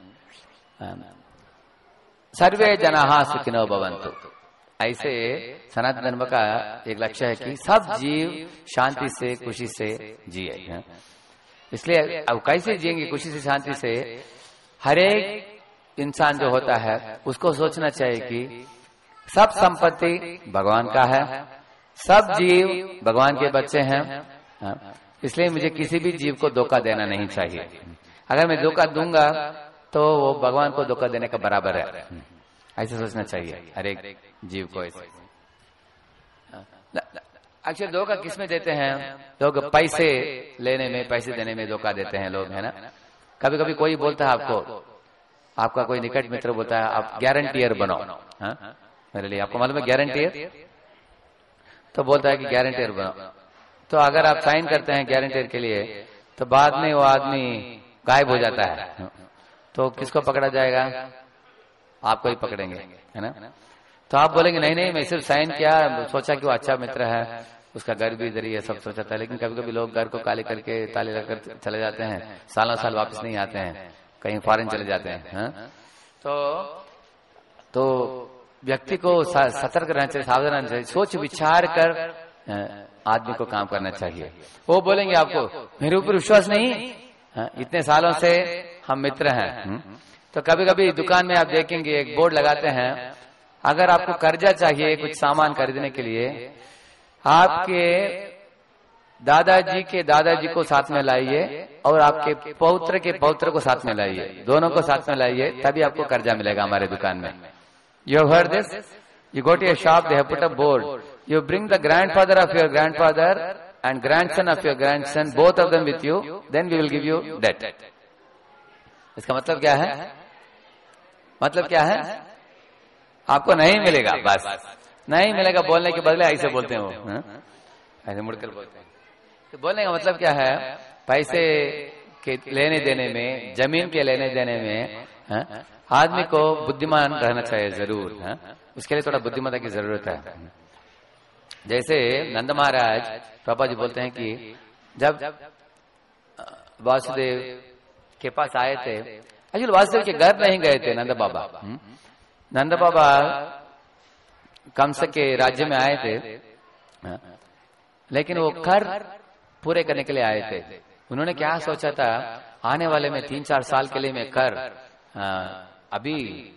सर्वे जनाः सुखिनो भवन्तु, ऐसे सनातन धर्म का एक लक्ष्य है कि सब जीव शांति से खुशी से जिए। इसलिए अब कैसे जिएंगे खुशी से शांति से, हर एक इंसान जो होता है उसको सोचना चाहिए कि सब संपत्ति भगवान का है, सब जीव भगवान के बच्चे हैं, इसलिए मुझे किसी भी जीव को धोखा देना नहीं चाहिए। अगर मैं धोखा दूंगा तो वो भगवान को धोखा देने का बराबर है, ऐसे सोचना चाहिए हर एक जीव को। ऐसे एक्चुअली धोखा किसमें देते हैं लोग? पैसे लेने में, पैसे देने में धोखा देते हैं लोग, है ना। कभी कभी कोई बोलता है आपको, आपका कोई निकट मित्र बोलता है आप गारंटियर बनो, हाँ मेरे लिए, आपको मालूम है गारंटियर, तो बोलता है कि गारंटियर बनो। तो अगर आप साइन करते हैं गारंटियर के लिए तो बाद में वो आदमी गायब हो जाता है, तो किसको पकड़ा जाएगा? आपको ही पकड़ेंगे, है ना। तो आप बोलेंगे नहीं नहीं मैं सिर्फ साइन किया, सोचा कि वो अच्छा मित्र है, उसका घर भी इधर ही है, सब सोचा था। लेकिन कभी कभी लोग घर को काले करके ताले लगाकर चले जाते हैं, सालों साल वापस नहीं आते हैं, कहीं फॉरेन चले जाते हैं, हाँ? तो व्यक्ति को सतर्क रहना चाहिए, सावधान रहना चाहिए, सोच विचार कर आदमी को काम करना चाहिए। वो बोलेंगे आपको मेरे ऊपर विश्वास नहीं, इतने सालों से हम मित्र हैं। तो कभी कभी दुकान में आप देखेंगे एक बोर्ड लगाते हैं, अगर आपको कर्जा चाहिए कुछ सामान खरीदने के लिए, आपके दादाजी के दादाजी को साथ में लाइए और आपके पौत्र के पौत्र को साथ में लाइए, दोनों को साथ में लाइए, तभी आपको कर्जा मिलेगा हमारे दुकान में। You have heard this? You go to a shop, they have put a board. You bring the grandfather of your grandfather and grandson of your grandson, both of them with you, then we will give you debt. इसका मतलब क्या है? मतलब क्या है? आपको नहीं मिलेगा, बस नहीं मिलेगा। बोलने के बदले ऐसे बोलते हैं वो, ऐसे मुड़कर बोलते हैं। तो बोलने का मतलब क्या है? पैसे के लेने देने में, जमीन के लेने देने में आदमी को बुद्धिमान रहना चाहिए जरूर, उसके लिए थोड़ा बुद्धिमत्ता की जरूरत है। जैसे नंद महाराज पापा जी बोलते हैं कि जब वासुदेव के पास आए थे, एक्चुअली वासुदेव के घर नहीं गए थे नंद बाबा, नंद बाबा कंस के राज्य में आए थे, लेकिन वो कर पूरे करने के लिए आए थे। उन्होंने क्या सोचा था, आने वाले में 3-4 साल के लिए मैं कर अभी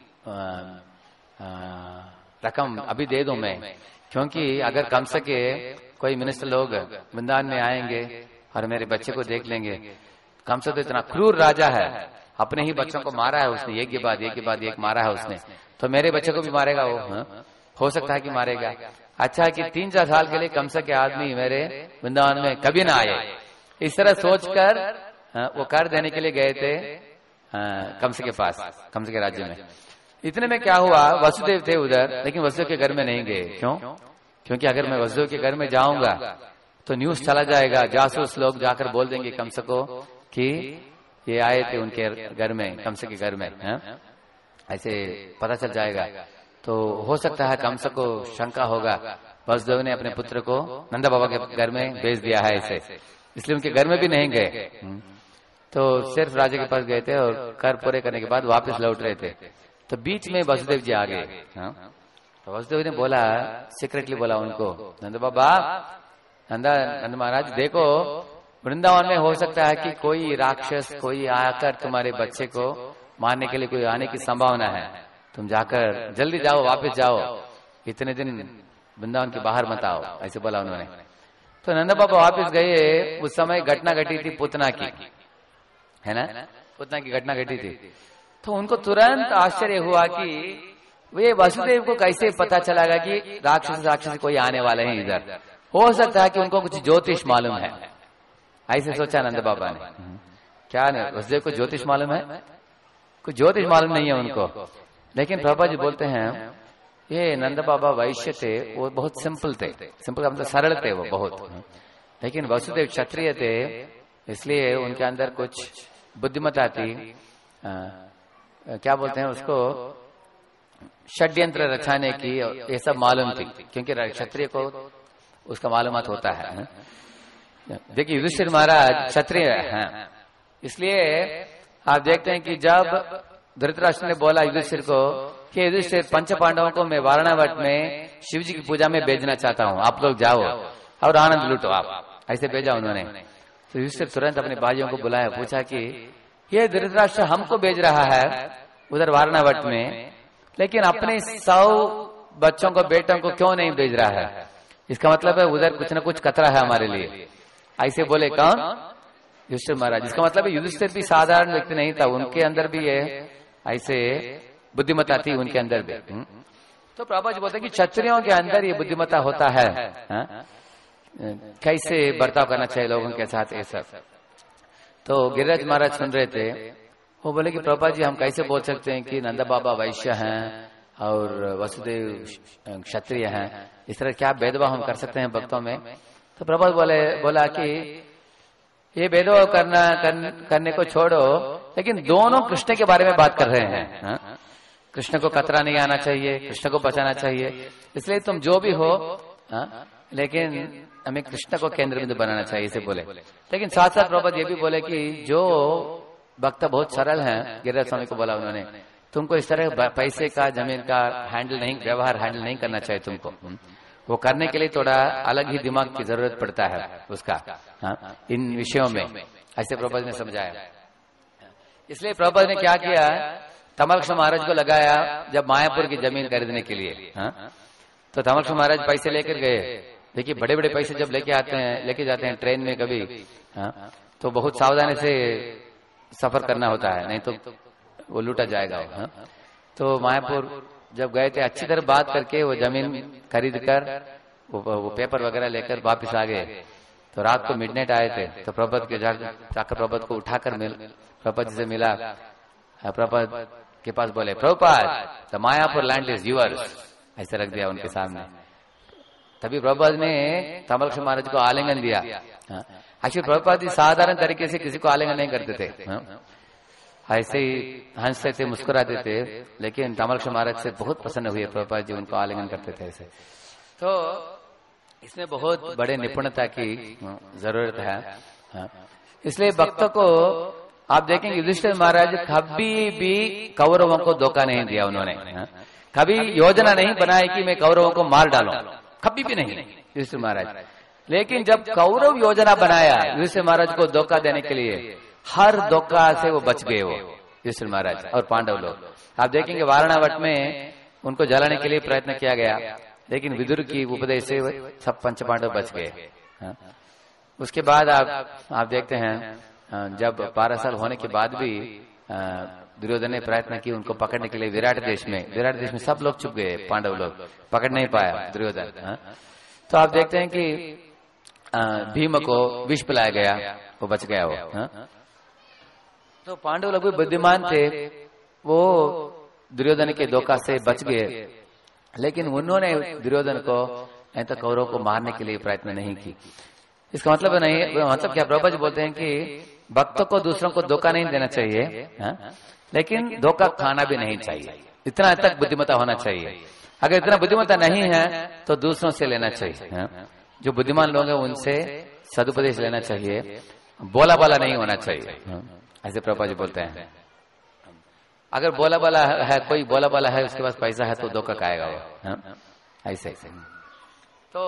रकम अभी दे दूं मैं, क्योंकि अगर कंस के कोई मिनिस्टर लोग वृंदावन में आएंगे और मेरे बच्चे को देख लेंगे, कंस तो इतना क्रूर राजा है, अपने ही बच्चों को मारा है उसने, एक के बाद एक मारा है उसने, तो मेरे बच्चे को भी मारेगा वो, हो सकता है कि मारेगा। अच्छा है कि 3-4 साल के लिए कंस के आदमी मेरे वृंदावन में कभी ना आए, इस तरह सोचकर वो कर देने के लिए गए थे कंस के पास, कंस के राज्य में। इतने में क्या हुआ, वसुदेव थे उधर, लेकिन वसुदेव के घर में नहीं गए। क्यों? क्योंकि अगर मैं वसुदेव के घर में जाऊंगा तो न्यूज चला जाएगा, जासूस लोग जाकर बोल देंगे कंस को कि ये आए थे उनके घर में, कंस के घर में, ऐसे पता चल जाएगा। तो हो सकता है कंस को शंका होगा, वसुदेव ने अपने पुत्र को नंदा बाबा के घर में भेज दिया है ऐसे, इसलिए उनके घर में भी नहीं गए। तो सिर्फ राजा के पास गए थे और कर पूरे करने के बाद वापस लौट रहे थे। तो बीच में वसुदेव जी आ गए। तो वसुदेव ने बोला, सीक्रेटली बोला उनको, नंद बाबा, नंद महाराज देखो, वृंदावन में हो सकता है कि कोई राक्षस कोई आकर तुम्हारे बच्चे को मारने के लिए कोई आने की संभावना है, तुम जाकर जल्दी जाओ, वापस जाओ, इतने दिन वृंदावन के बाहर मत आओ, ऐसे बोला उन्होंने। तो नंद बाबा वापस गए। उस समय घटना घटी थी पूतना की, है ना, पूतना की घटना घटी थी। तो उनको तुरंत आश्चर्य हुआ कि वे वसुदेव को कैसे पता चलागा कि राक्षस कोई आने वाले हैं इधर। हो सकता है कि उनको कुछ ज्योतिष मालूम है, ऐसे सोचा नंद बाबा ने। क्या वसुदेव को ज्योतिष मालूम है? कुछ ज्योतिष मालूम नहीं है उनको। लेकिन प्रभा जी बोलते हैं ये नंद बाबा वैश्य थे, वो बहुत सिंपल थे, सिंपल का मतलब सरल थे वो बहुत। लेकिन वसुदेव क्षत्रिय थे, इसलिए उनके अंदर कुछ बुद्धिमत्ता थी, क्या बोलते हैं उसको, षड्यंत्र रचाने की, ये सब मालूम थी, क्योंकि क्षत्रिय को उसका मालूमात होता है। देखिए युधिष्ठिर महाराज क्षत्रिय हैं, इसलिए आप देखते हैं कि जब धृतराष्ट्र ने बोला युधिष्ठिर को कि युधिष्ठिर पंच पांडवों को मैं वारणावत में शिव जी की पूजा में भेजना चाहता हूँ, आप लोग जाओ और आनंद लूटो आप, ऐसे भेजा उन्होंने। तो युधिष्ठिर तुरंत अपने भाइयों को बुलाया, पूछा कि ये धृतराष्ट्र हमको भेज रहा है उधर वारणावत में, लेकिन अपने 100 बच्चों को, बेटों को क्यों नहीं भेज रहा है? इसका मतलब है उधर कुछ न कुछ खतरा है हमारे लिए, ऐसे बोले कौन? युधिष्ठिर महाराज। इसका मतलब युधिष्ठिर भी साधारण व्यक्ति नहीं था, उनके अंदर भी ये ऐसे बुद्धिमत्ता थी उनके अंदर भी। तो प्रभा जी बोलते कि क्षत्रियों के अंदर ये बुद्धिमत्ता होता है, कैसे बर्ताव करना चाहिए लोगों के साथ, ये सब। तो गिरिराज महाराज सुन रहे थे, वो बोले कि प्रभा जी हम कैसे बोल सकते हैं कि नंदा बाबा वैश्य हैं और वसुदेव क्षत्रिय हैं, इस तरह क्या भेदभाव हम कर सकते हैं भक्तों में? तो प्रभा बोला कि ये भेदभाव करने को छोड़ो, लेकिन दोनों कृष्ण के बारे में बात कर रहे हैं। कृष्ण को कतरा नहीं आना चाहिए, कृष्ण को बचाना चाहिए, इसलिए तुम जो भी हो, लेकिन हमें कृष्ण को केंद्र बिंदु बनाना चाहिए, इसे बोले। लेकिन साथ साथ प्रभुपाद ये भी बोले कि जो भक्त बहुत सरल हैं, गिरिराज स्वामी को बोला उन्होंने, तुमको इस तरह पैसे का, जमीन का व्यवहार हैंडल नहीं करना चाहिए तुमको। वो करने के लिए थोड़ा अलग ही दिमाग की जरूरत पड़ता है उसका, इन विषयों में, ऐसे प्रभुपाद ने समझाया। इसलिए प्रभुपाद ने क्या किया, तमलक्ष महाराज को लगाया जब मायापुर की जमीन खरीदने के लिए। तो तमलक्ष महाराज पैसे लेकर गए। देखिए बड़े बड़े पैसे जब लेके जाते हैं ट्रेन में कभी, तो बहुत सावधानी से सफर करना होता है, नहीं तो वो लूटा जाएगा। तो मायापुर जब गए थे, अच्छी तरह बात करके वो जमीन खरीद कर वो पेपर वगैरह लेकर वापस आ गए। तो रात को मिडनाइट आए थे, तो प्रभुपाद के जाकर प्रभुपाद को उठाकर प्रभुपाद जी से मिला। प्रभुपाद के पास बोले, Prabhupada the Mayapur land is yours, ऐसे रख दिया उनके सामने। तभी प्रभुपाद ने तमलक्ष महाराज को आलिंगन दिया। एक्चुअली प्रभुपाद जी साधारण तरीके से किसी को आलिंगन नहीं करते थे, ऐसे ही हंसते थे, मुस्कुराते थे, लेकिन तमलक्ष महाराज से बहुत प्रसन्न हुए प्रभुपाद जी, उनको आलिंगन करते थे ऐसे। तो इसमें बहुत बड़े निपुणता की जरूरत है। इसलिए भक्तों को आप देखेंगे युधिष्ठिर महाराज कभी भी कौरवों को धोखा नहीं दिया उन्होंने, कभी योजना नहीं बनाई कि मैं कौरवों को मार डालूं, कभी भी नहीं युधिष्ठिर महाराज। लेकिन जब कौरव योजना बनाया युधिष्ठिर महाराज को धोखा देने के लिए, हर धोखा से वो बच गए, वो युधिष्ठिर महाराज और पांडव लोग। आप देखेंगे वारणावत में उनको जलाने के लिए प्रयत्न किया गया, लेकिन विदुर की उपदेश से सब पंच पांडव बच गए। उसके बाद आप देखते हैं जब 12 साल होने के बाद भी दुर्योधन ने प्रयत्न की उनको पकड़ने के लिए। विराट देश में सब लोग छुप गए, पांडव लोग पकड़ नहीं पाया दुर्योधन। तो आप देखते हैं कि भीम को विष पिलाया गया, वो बच गया वो। तो पांडव लोग भी बुद्धिमान थे, वो दुर्योधन के धोखा से बच गए, लेकिन उन्होंने दुर्योधन को नहीं तो कौरव को मारने के लिए प्रयत्न नहीं की। इसका मतलब नहीं, मतलब क्या प्रभुपाद जी बोलते हैं कि भक्तों को दूसरों को धोखा नहीं देना चाहिए, लेकिन धोखा खाना भी नहीं चाहिए। इतना तक बुद्धिमत्ता होना चाहिए। अगर इतना बुद्धिमत्ता नहीं है तो दूसरों से लेना चाहिए। जो बुद्धिमान लोग हैं उनसे सदुपदेश लेना चाहिए, बोला बाला नहीं होना चाहिए। ऐसे प्रभुपाद जी बोलते हैं। अगर बोला बाला है, कोई बोला बाला है, उसके पास पैसा है तो धोखा खाएगा वो, ऐसे ऐसे। तो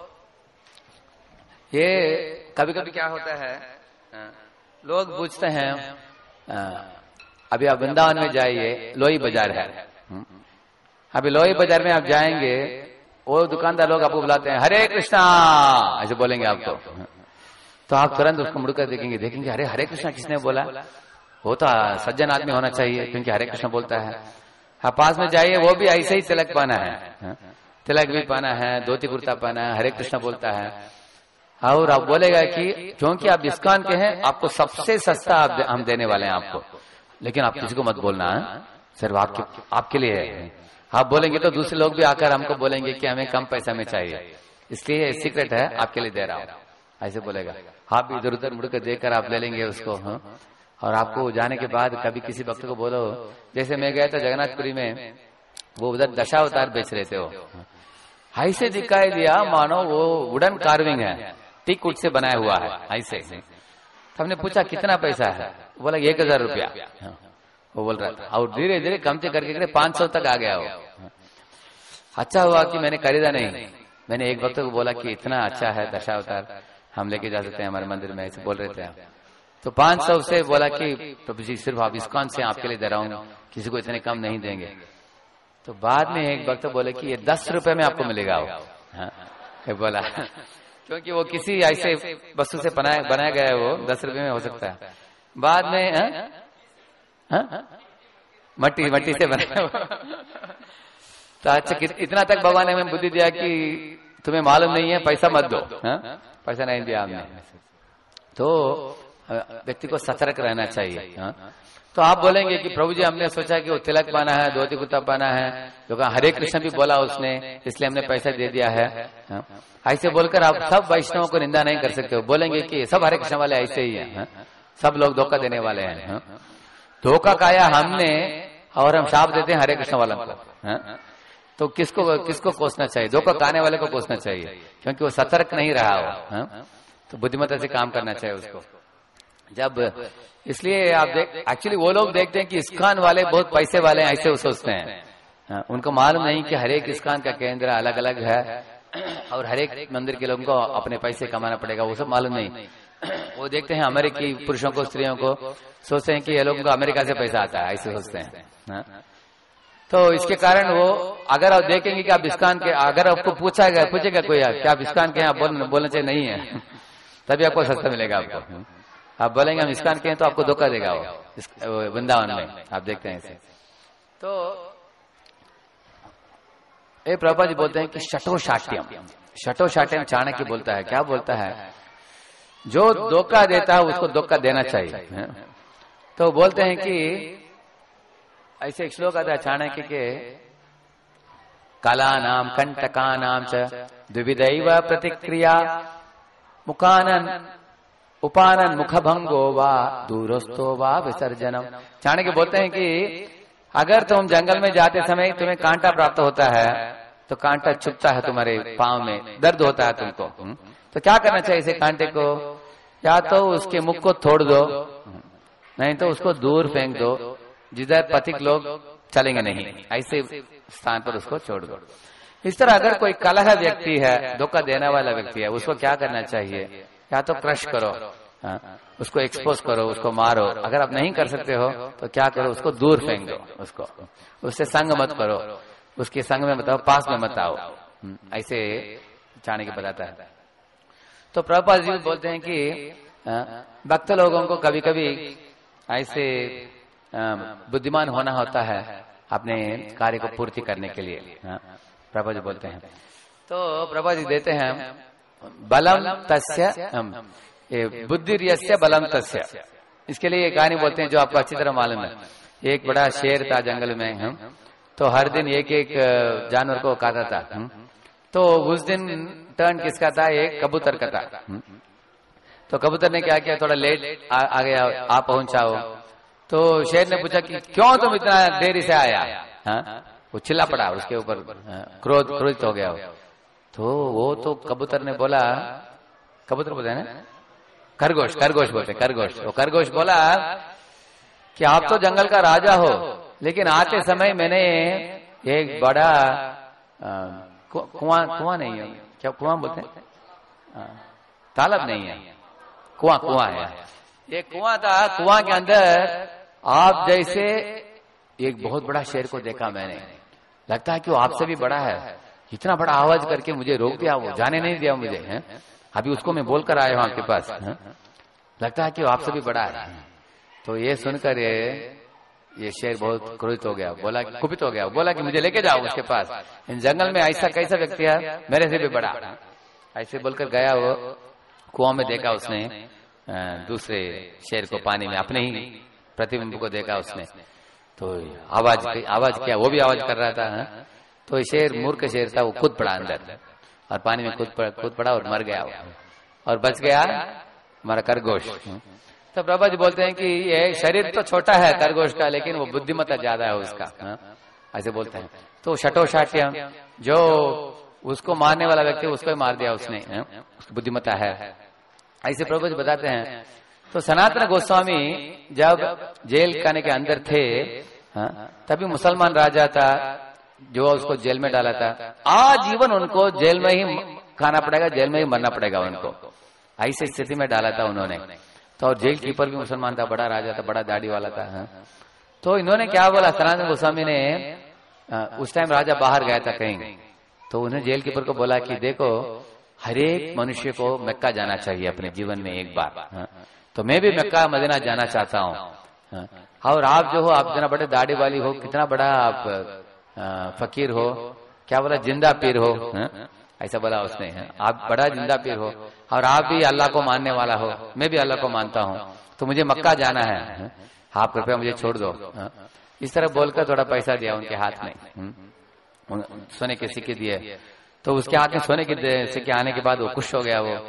ये कभी कभी क्या होता है, लोग पूछते हैं, अभी आप वृंदावन में जाइए, लोही बाजार है, अभी लोही बाजार में आप जाएंगे, वो दुकानदार लोग आपको बुलाते हैं, हरे कृष्णा ऐसे बोलेंगे आपको, तो आप तुरंत उसको मुड़कर देखेंगे अरे हरे कृष्णा किसने बोला, वो तो सज्जन आदमी होना चाहिए क्योंकि हरे कृष्ण बोलता है। आप पास में जाइए, वो भी ऐसे ही तिलक पाना है, तिलक भी पाना है, धोती कुर्ता पाना है, हरे कृष्ण बोलता है, और आप बोलेगा कि क्योंकि आप इस्कॉन के हैं, आपको सबसे सस्ता हम देने वाले हैं आपको, लेकिन आप किसी को मत बोलना है, सिर्फ आपके लिए है। आप बोलेंगे तो दूसरे लोग भी आकर हमको बोलेंगे कि हमें कम पैसा में चाहिए, इसलिए सीक्रेट है, आपके लिए दे रहा हूं, ऐसे बोलेगा। आप इधर उधर मुड़कर देखकर आप ले लेंगे उसको। और आपको जाने के बाद कभी किसी भक्त को बोलो, जैसे मैं गया था जगन्नाथपुरी में, वो उधर दशावतार बेच रहे थे, वो ऐसे दिखाई दिया मानो वो वुडन कार्विंग है, टीक उट से बनाया हुआ है ऐसे। हमने पूछा कितना पैसा है, बोला 1000 रुपया, वो बोल रहा था, और धीरे धीरे कम से करके 500 तक आ गया वो। अच्छा हुआ कि मैंने खरीदा नहीं, मैंने एक भक्त को बोला कि इतना अच्छा है दशावतार, हम लेके जा सकते हैं हमारे मंदिर में, ऐसे बोल रहे थे। तो 500 से बोला कि प्रभु जी सिर्फ आप इस्कॉन से आपके लिए दे रहा हूं, किसी को इतने कम नहीं देंगे। तो बाद में एक भक्त बोले कि ये 10 रुपए में आपको मिलेगा वो, बोला क्योंकि वो किसी ऐसे वस्तु से बनाया गया है, वो 10 रुपए में हो सकता है। बाद में मट्टी से बनाया तो अच्छा, इतना तक भगवान ने हमें बुद्धि दिया कि तुम्हें मालूम नहीं है, पैसा मत दो, पैसा नहीं दिया हमने। तो व्यक्ति को सतर्क रहना चाहिए। तो आप बोलेंगे कि प्रभु जी हमने सोचा कि वो तिलक पाना है, धोती कुर्ता पाना है, जो कहा हरे कृष्ण भी बोला उसने, इसलिए हमने पैसा दे दिया है। ऐसे बोलकर आप सब वैष्णवों को निंदा नहीं कर सकते हो। बोलेंगे कि सब हरे कृष्ण वाले ऐसे ही हैं, सब लोग धोखा देने वाले हैं। धोखा खाया हमने और हम शाप देते हैं हरे कृष्ण वालों को। तो किसको कोसना चाहिए? धोखा खाने वाले को कोसना चाहिए, क्योंकि वो सतर्क नहीं रहा हो। तो बुद्धिमत्ता से काम करना चाहिए उसको। जब इसलिए आप एक्चुअली वो लोग देखते हैं कि इस्कॉन वाले बहुत पैसे वाले हैं, ऐसे सोचते हैं। उनको मालूम नहीं कि हर एक इस्कॉन का केंद्र अलग अलग है और हर एक मंदिर के लोगों को अपने पैसे कमाना पड़ेगा, वो सब मालूम नहीं। वो देखते हैं अमेरिकी पुरुषों को, स्त्रियों को, सोचते हैं कि ये लोगों को अमेरिका से पैसा आता है, ऐसे सोचते हैं। तो इसके कारण वो, अगर आप देखेंगे कि आप इस्कॉन के, अगर आपको पूछेगा कोई क्या आप इस्कॉन के हैं, आप बोलना चाहिए नहीं है, तभी आपको सस्ता मिलेगा। आपको आप बोलेंगे हम इस्कॉन के हैं तो आपको धोखा देगा वो वृंदावन में, आप देखते हैं इसे। तो ये प्रभुपाद जी बोलते हैं कि शठोशाट्यम चाणक्य बोलता है, क्या बोलता है, जो धोखा देता है उसको धोखा देना चाहिए। तो बोलते हैं कि ऐसे एक श्लोक आता है चाणक्य के, कला नाम कंटका नाम च द्विविदैव प्रतिक्रिया मुखानन उपानन मुखभंगो वा दूरस्थो वा विसर्जनम। चाणक्य बोलते हैं कि अगर तुम जंगल में जाते समय तुम्हें कांटा प्राप्त होता है तो कांटा चुभता है तुम्हारे पांव में, दर्द होता है तुमको, तो क्या करना चाहिए इसे कांटे को? या तो उसके मुख को तोड़ दो, नहीं तो उसको दूर फेंक दो, जिधर पथिक लोग चलेंगे नहीं, ऐसे स्थान पर उसको छोड़ दो। इस तरह अगर कोई कलह व्यक्ति है, धोखा देने वाला व्यक्ति है, उसको क्या करना चाहिए? या तो क्रश करो, उसको एक्सपोज करो, उसको मारो। अगर आप नहीं कर सकते हो तो क्या करो, उसको दूर फेंक दो, उससे संग मत करो, उसके संग में बताओ, पास में मत आओ, ऐसे चाणक्य बताता है। तो प्रभुपाद जी बोलते हैं कि भक्त लोगों को कभी कभी ऐसे बुद्धिमान होना होता है अपने कार्य को पूर्ति करने के लिए। प्रभुपाद जी बोलते हैं, तो प्रभुपाद जी देते हैं, बलम तस्य बुद्धिर्यस्य बलम तस्य। इसके लिए एक कहानी बोलते हैं जो आपको अच्छी तरह मालूम है। एक बड़ा शेर था जंगल में, तो हर दिन एक एक जानवर को खाता था। तो उस दिन टर्न किसका था? एक कबूतर का था। तो कबूतर ने क्या किया, थोड़ा लेट आ गया, आ पहुंचाओ। तो शेर ने पूछा कि क्यों तुम इतना देरी से आया? हाँ, वो चिल्ला पड़ा उसके ऊपर, क्रोधित हो गया। तो वो तो कबूतर ने बोला, कबूतर बोलते हैं ना, खरगोश, खरगोश बोलते, खरगोश। वो खरगोश बोला कि आप तो जंगल का राजा हो, लेकिन आते समय मैंने एक बड़ा कुआं नहीं है, क्या कुआं बोलते हैं, तालाब नहीं है, कुआं है, ये कुआं था। कुआं के अंदर आप जैसे एक बहुत बड़ा शेर को देखा मैंने, लगता है कि वो आपसे भी बड़ा है। इतना बड़ा आवाज करके मुझे रोक दिया, वो जाने नहीं दिया मुझे, है? अभी उसको मैं बोलकर आया हूं आपके पास, है? लगता है कि वो आपसे भी बड़ा है। तो ये सुनकर ये शेर बहुत क्रोधित हो गया, बोला, कुपित हो गया, बोला कि मुझे लेके जाओ उसके पास, इन जंगल में ऐसा कैसा व्यक्ति है मेरे से भी बड़ा। ऐसे बोलकर गया, वो कुआं में देखा उसने दूसरे शेर को पानी में, अपने ही प्रतिबिंब को देखा उसने। तो आवाज क्या, वो भी आवाज कर रहा था, है? तो शेर, मूर्ख शेर था, वो कूद पड़ा अंदर और पानी में कूद पड़ा और मर गया, और बच गया हमारा खरगोश। तो प्रभा जी बोलते हैं कि ये शरीर तो छोटा है खरगोश का, लेकिन वो बुद्धिमत्ता ज्यादा है उसका, ऐसे बोलते हैं। तो शटोशाट्य, जो उसको मारने वाला व्यक्ति उसको ही मार दिया उसने, उसकी बुद्धिमत्ता है, ऐसे प्रभु जी बताते हैं। तो सनातन गोस्वामी जब जेल खाने के अंदर थे, तभी मुसलमान राजा था जो उसको जेल में डाला था, आजीवन उनको जेल में ही खाना पड़ेगा, जेल में ही मरना पड़ेगा उनको, ऐसी स्थिति में डाला था उन्होंने। तो जेल कीपर भी मुसलमान था, बड़ा राजा था, बड़ा दाढ़ी वाला था। तो इन्होंने क्या बोला, सनातन गोस्वामी ने, उस टाइम राजा बाहर गया था कहीं, तो उन्हें जेल कीपर को बोला कि देखो, हर एक मनुष्य को मक्का जाना चाहिए अपने जीवन में एक बार, तो मैं भी मक्का मदीना जाना चाहता हूँ। और आप जो हो, आप इतना बड़े दाढ़ी वाली हो, कितना बड़ा आप फकीर हो, क्या बोला, जिंदा पीर हो, ऐसा बोला उसने, आप बड़ा जिंदा पीर हो, और आप भी अल्लाह को मानने वाला हो, मैं भी अल्लाह को मानता हूँ, तो मुझे मक्का जाना है, आप कृपया मुझे छोड़ दो। इस तरह बोलकर थोड़ा पैसा दिया उनके हाथ में, सोने के सिक्के दिए। तो उसके हाथ में सोने के सिक्के आने के बाद वो खुश हो गया वो,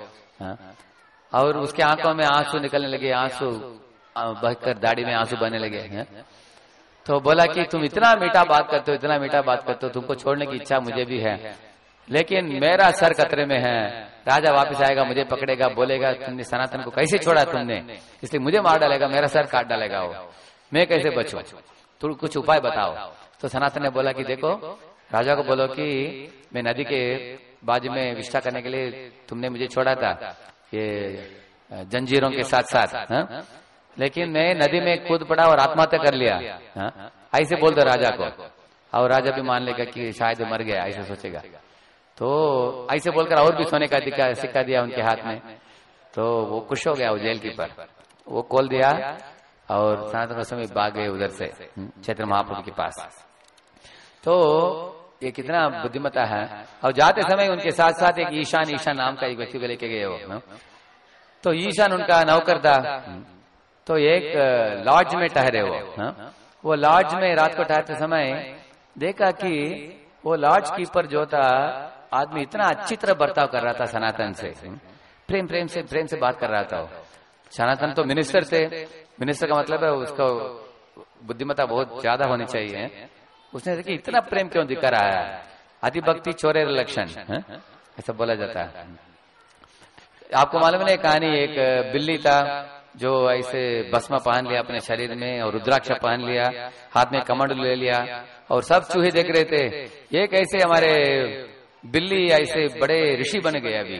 और उसके आंखों में आंसू निकलने लगे, आंसू बहकर दाढ़ी में आंसू बहने लगे। तो बोला कि तुम इतना मीठा बात करते हो, इतना मीठा बात करते हो, तुमको छोड़ने की इच्छा मुझे भी है, लेकिन मेरा सर खतरे में है, राजा वापस आएगा, मुझे पकड़ेगा, बोलेगा तुमने सनातन को कैसे छोड़ा तुमने, इसलिए मुझे मार डालेगा, मेरा सर काट डालेगा वो, मैं कैसे बचूं, तुम कुछ उपाय बताओ। तो सनातन ने बोला कि देखो, राजा को बोलो कि मैं नदी के बाजू में विष्ठा करने के लिए तुमने मुझे छोड़ा था, ये जंजीरों के साथ साथ, लेकिन मैं नदी में कूद पड़ा और आत्महत्या कर लिया, ऐसे बोल दो राजा को, और राजा भी मान लेगा कि शायद मर गया, ऐसे सोचेगा। तो ऐसे बोलकर और भी सोने का सिक्का दिया उनके हाथ में। तो वो खुश हो गया, वो जेल कीपर, वो खोल दिया और सनातन गोस्वामी भाग गए उधर से चैतन्य महाप्रभु के पास। तो ये कितना बुद्धिमत्ता है। और जाते समय उनके साथ साथ एक ईशान नाम का एक व्यक्ति को लेके गए वो। तो ईशान उनका नौकर था। तो एक लॉज में ठहरे वो लॉज में रात को ठहरते समय देखा कि वो लॉज कीपर जो था आदमी इतना अच्छी तरह बर्ताव कर रहा था सनातन से, प्रेम से बात कर रहा था। सनातन तो मिनिस्टर थे, मिनिस्टर का मतलब है उसको बुद्धिमत्ता बहुत ज्यादा होनी चाहिए। उसने देखा इतना प्रेम क्यों दिखा रहा है, अति भक्ति चोरे लक्षण ऐसा बोला जाता है। आपको मालूम नहीं कहानी, एक बिल्ली था जो ऐसे भस्म पहन लिया अपने शरीर में और रुद्राक्ष पहन लिया, हाथ में कमंडल ले लिया और सब चूहे देख रहे थे। ये कैसे हमारे बिल्ली ऐसे बड़े ऋषि बन गए अभी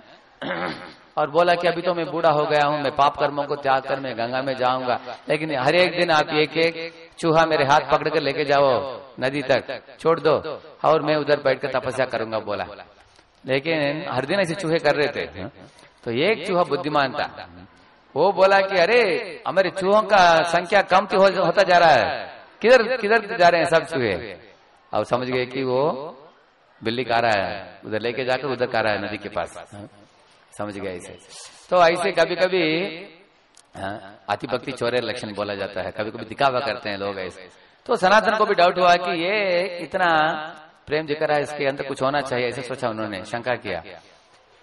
और बोला कि अभी तो मैं बूढ़ा हो गया हूं, मैं पाप कर्मों को त्याग कर मैं गंगा में जाऊंगा, लेकिन हर एक दिन आप एक एक चूहा मेरे हाथ पकड़ कर लेके जाओ नदी तक, छोड़ दो और मैं उधर बैठकर तपस्या करूंगा बोला। लेकिन हर दिन ऐसे चूहे कर रहे थे। तो एक चूहा बुद्धिमान था, वो बोला कि अरे हमारे चूहों का संख्या कम होता जा रहा है, किधर किधर जा रहे हैं सब चूहे। और समझ गए कि वो बिल्ली का रहा है, उधर लेके जाकर उधर का रहा है नदी के पास, समझ गए इसे। तो ऐसे कभी कभी अति भक्ति चोरे लक्षण बोला जाता है, कभी कभी दिखावा करते हैं लोग ऐसे। तो सनातन को भी डाउट हुआ कि ये इतना प्रेम दिखा रहा है, इसके अंदर कुछ होना चाहिए, ऐसे सोचा उन्होंने, शंका किया।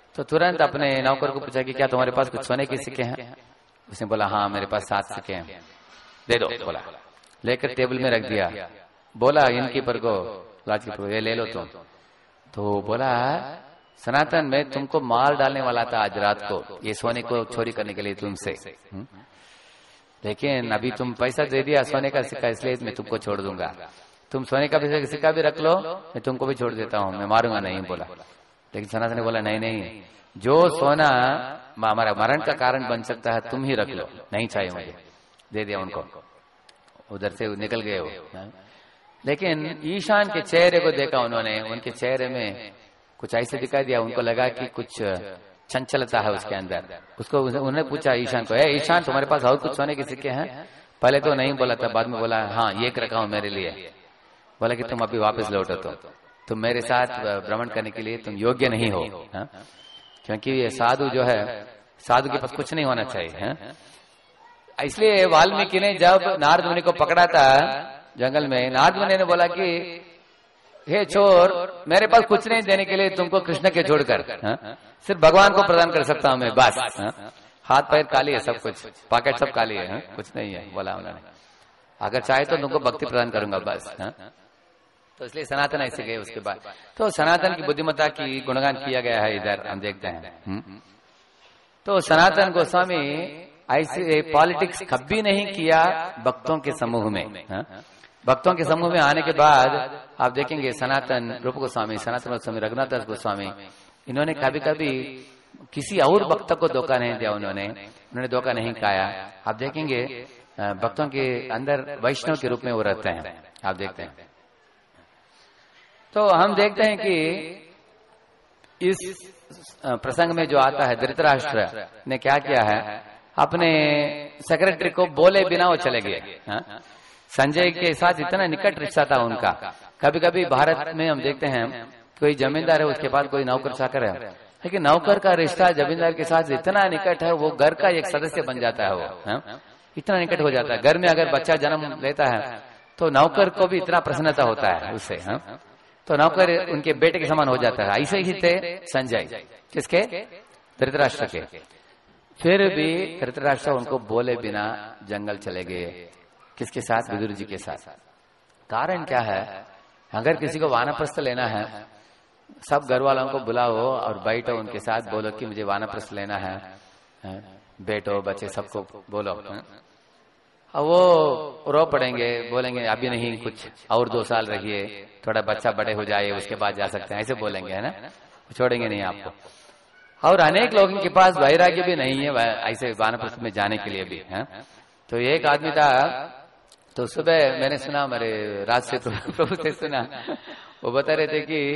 तो तुरंत अपने नौकर को पूछा कि क्या तुम्हारे पास कुछ सोने के सिक्के हैं? उसने बोला हाँ मेरे पास 7 सिक्के हैं, दे दो। बोला, लेकर टेबल में रख दिया। बोला इनकीपर को, लॉजकीपर को, ये ले लो तुम। तो बोला सनातन मैं तुमको मार डालने वाला था आज रात को ये सोने को चोरी करने के लिए तुमसे, लेकिन अभी तुम पैसा दे दिया सोने का सिक्का, इसलिए मैं तुमको छोड़ दूंगा। तुम सोने का सिक्का भी रख लो, मैं तुमको भी छोड़ देता हूँ, मैं मारूंगा नहीं। बोला, लेकिन सनातन ने बोला नहीं, जो सोना हमारा मरण का कारण बन सकता है तुम ही रख लो, नहीं चाहिए मुझे। दे दिया उनको, उधर से निकल गए वो। लेकिन ईशान के चेहरे को देखा उन्होंने, उनके चेहरे में कुछ ऐसे दिखाई दिया, उनको लगा कि कुछ चंचलता है उसके अंदर। उसको उन्होंने पूछा ईशान को, ईशान तुम्हारे पास और कुछ सोने के सिक्के हैं? पहले तो नहीं बोला था, बाद में बोला हाँ ये रखा हूं मेरे लिए। बोला कि तुम अभी वापस लौटो, तो तुम मेरे साथ भ्रमण करने के लिए तुम योग्य नहीं हो, क्योंकि ये साधु जो है, साधु के पास कुछ नहीं होना चाहिए। इसलिए वाल्मीकि ने जब नारद मुनि को पकड़ा था जंगल में, नारद मुनि ने बोला कि हे चोर, मेरे पास कुछ नहीं देने के लिए तुमको कृष्ण के छोड़कर सिर्फ भगवान को प्रदान कर सकता हूं मैं, बस। हाथ पैर काली है, सब कुछ पॉकेट सब काली है, कुछ नहीं है। बोला उन्होंने, अगर चाहे तो तुमको भक्ति प्रदान करूंगा, बस। तो इसलिए सनातन ऐसे गए। उसके बाद तो सनातन की बुद्धिमत्ता की गुणगान किया गया है, इधर हम देखते हैं। तो सनातन गोस्वामी ऐसे पॉलिटिक्स कभी नहीं किया भक्तों के समूह में। भक्तों के समूह में आने के बाद आप देखेंगे सनातन रूप गोस्वामी, सनातन गोस्वामी, रघुनाथ दास गोस्वामी, इन्होंने कभी कभी किसी और भक्त को धोखा नहीं दिया, उन्होंने धोखा नहीं खाया। आप देखेंगे भक्तों के अंदर वैष्णव के रूप में वो रहते हैं, आप देखते हैं। तो हम देखते हैं कि इस प्रसंग में जो आता है, धृतराष्ट्र ने क्या किया है, अपने सेक्रेटरी को बोले बिना वो चले गए। संजय के साथ इतना निकट रिश्ता था उनका। कभी कभी भारत में हम देखते हैं कोई जमींदार है, उसके पास कोई नौकर चाकर है, लेकिन नौकर का रिश्ता जमींदार के साथ इतना निकट है, वो घर का एक सदस्य बन जाता है। वो इतना निकट हो जाता है। घर में अगर बच्चा जन्म लेता है तो नौकर को भी इतना प्रसन्नता होता है उससे। तो नौकर उनके बेटे के समान हो जाता है। ऐसे ही थे संजय, किसके? धृतराष्ट्र के। फिर भी धृतराष्ट्र उनको बोले बिना जंगल चले गए। किसके साथ? विदुर जी के साथ। कारण क्या है? अगर किसी को वानप्रस्थ लेना है, सब घर वालों को बुलाओ और बैठो, उनके साथ बोलो कि मुझे वानप्रस्थ लेना है, बेटो बच्चे सबको बोलो। अब वो रो पड़ेंगे, बोलेंगे अभी नहीं, कुछ और 2 साल रहिए, थोड़ा बच्चा बड़े हो जाए उसके बाद जा सकते हैं, ऐसे बोलेंगे, है ना, छोड़ेंगे नहीं आपको। और अनेक लोगों के पास वैराग्य भी नहीं है ऐसे वानप्रस्थ में जाने के लिए भी है। तो एक आदमी था, तो सुबह मैंने सुना, मेरे राज से प्रभु से सुना, वो बता रहे थे कि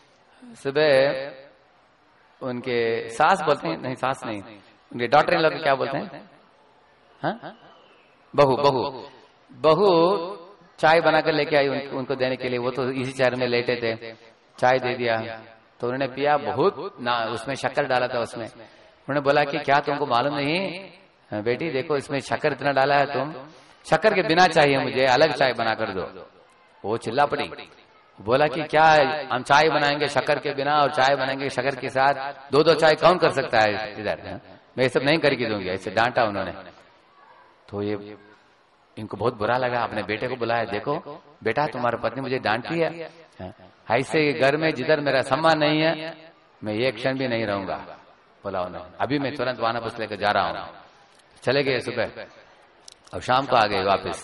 सुबह उनके सास बोलते हैं, नहीं सास नहीं, उनके डॉटर इन लोग क्या बोलते हैं, हाँ बहू चाय बनाकर लेके आई उनको देने के लिए। वो तो इसी चेयर में लेटे थे, चाय दे दिया तो उन्होंने पिया, बहुत ना उसमें शक्कर डाला था उसमें। उन्होंने बोला कि क्या तुमको मालूम नहीं बेटी, देखो इसमें शक्कर इतना डाला है, तुम शक्कर के बिना चाहिए, मुझे अलग चाय बना कर दो। वो चिल्ला पड़ी, बोला कि क्या हम चाय बनाएंगे शक्कर के बिना और चाय बनाएंगे शक्कर के साथ, 2-2 चाय कौन कर सकता है इधर, मैं ये सब नहीं करके दूंगी, ऐसे डांटा उन्होंने। तो ये इनको बहुत बुरा लगा, अपने बेटे को बुलाया, देखो बेटा तुम्हारी पत्नी मुझे डांटती है, ऐसे घर में जिधर मेरा सम्मान नहीं है मैं एक क्षण भी नहीं रहूंगा। बोला उन्होंने, अभी मैं तुरंत वानप्रस्थ लेकर जा रहा हूँ। चले गए सुबह, अब शाम को आ गए वापस।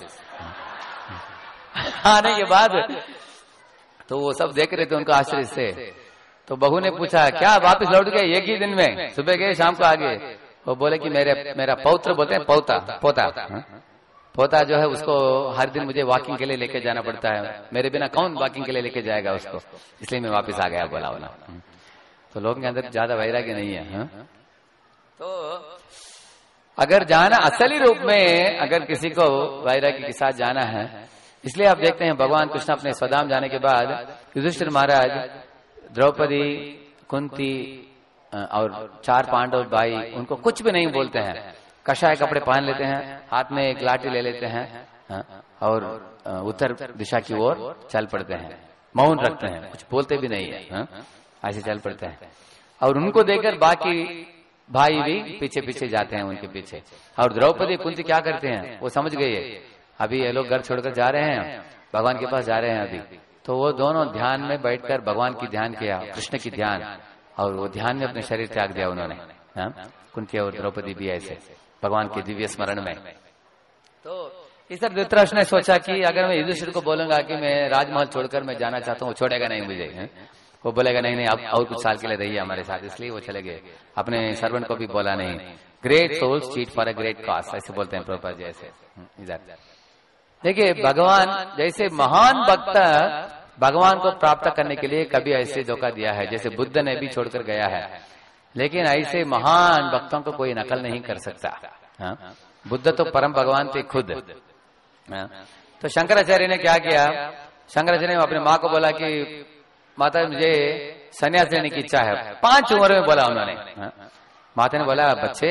आने के बाद तो वो सब देख रहे थे उनको आश्चर्य से। तो बहू ने पूछा क्या वापस लौट गए एक ही दिन में? सुबह गए शाम को आ गए। वो बोले कि मेरा पौत्र, बोलते हैं पोता जो है उसको हर दिन मुझे वॉकिंग के लिए लेके जाना पड़ता है, मेरे बिना कौन वॉकिंग के लिए लेके जाएगा उसको, इसलिए मैं वापस आ गया। बोला बोला तो लोगों के अंदर ज्यादा वैराग्य नहीं है। तो अगर जाना असली रूप में, अगर किसी को वैराग्य के साथ जाना है, इसलिए आप देखते हैं भगवान कृष्ण अपने स्वधाम जाने के बाद युधिष्ठिर महाराज, द्रौपदी, कुंती और 4 पांडव भाई उनको कुछ भी नहीं बोलते हैं, कषाय कपड़े पहन लेते हैं, हाथ में एक लाठी ले लेते हैं और उत्तर दिशा की ओर चल पड़ते हैं, मौन रखते हैं, कुछ बोलते भी नहीं है, ऐसे चल पड़ते हैं। और उनको देखकर बाकी भाई भी पीछे पीछे जाते हैं उनके पीछे। और द्रौपदी कुंती क्या करते हैं, वो समझ गए अभी ये लोग घर छोड़कर जा रहे हैं, भगवान के पास जा रहे हैं अभी। तो वो दोनों ध्यान में बैठकर भगवान की ध्यान किया, कृष्ण की ध्यान, और वो ध्यान में अपने शरीर त्याग दिया उन्होंने। कुंती और द्रौपदी भी ऐसे भगवान के दिव्य स्मरण में। तो इस तरह धृतराष्ट्र ने सोचा कि अगर मैं युधिष्ठिर को बोलूंगा कि मैं राजमहल छोड़कर मैं जाना चाहता हूँ, वो छोड़ेगा नहीं मुझे। वो बोलेगा नहीं नहीं, अब और कुछ साल के लिए रहिए हमारे साथ, इसलिए वो चले गए। अपने सर्वेंट को भी बोला नहीं। Great souls cheat for a great cause, ऐसे बोलते हैं प्रभुपाद जी ऐसे। देखिए भगवान जैसे महान भक्त भगवान को प्राप्त करने के लिए कभी ऐसे धोखा दिया है, जैसे बुद्ध ने भी छोड़कर गया है, लेकिन ऐसे महान भक्तों को कोई नकल नहीं कर सकता। बुद्ध तो परम भगवान थे खुद। तो शंकराचार्य ने क्या किया, शंकराचार्य ने अपने माँ को बोला कि माता मुझे संन्यास लेने की इच्छा है। 5 उम्र में बोला उन्होंने। माता ने बोला बच्चे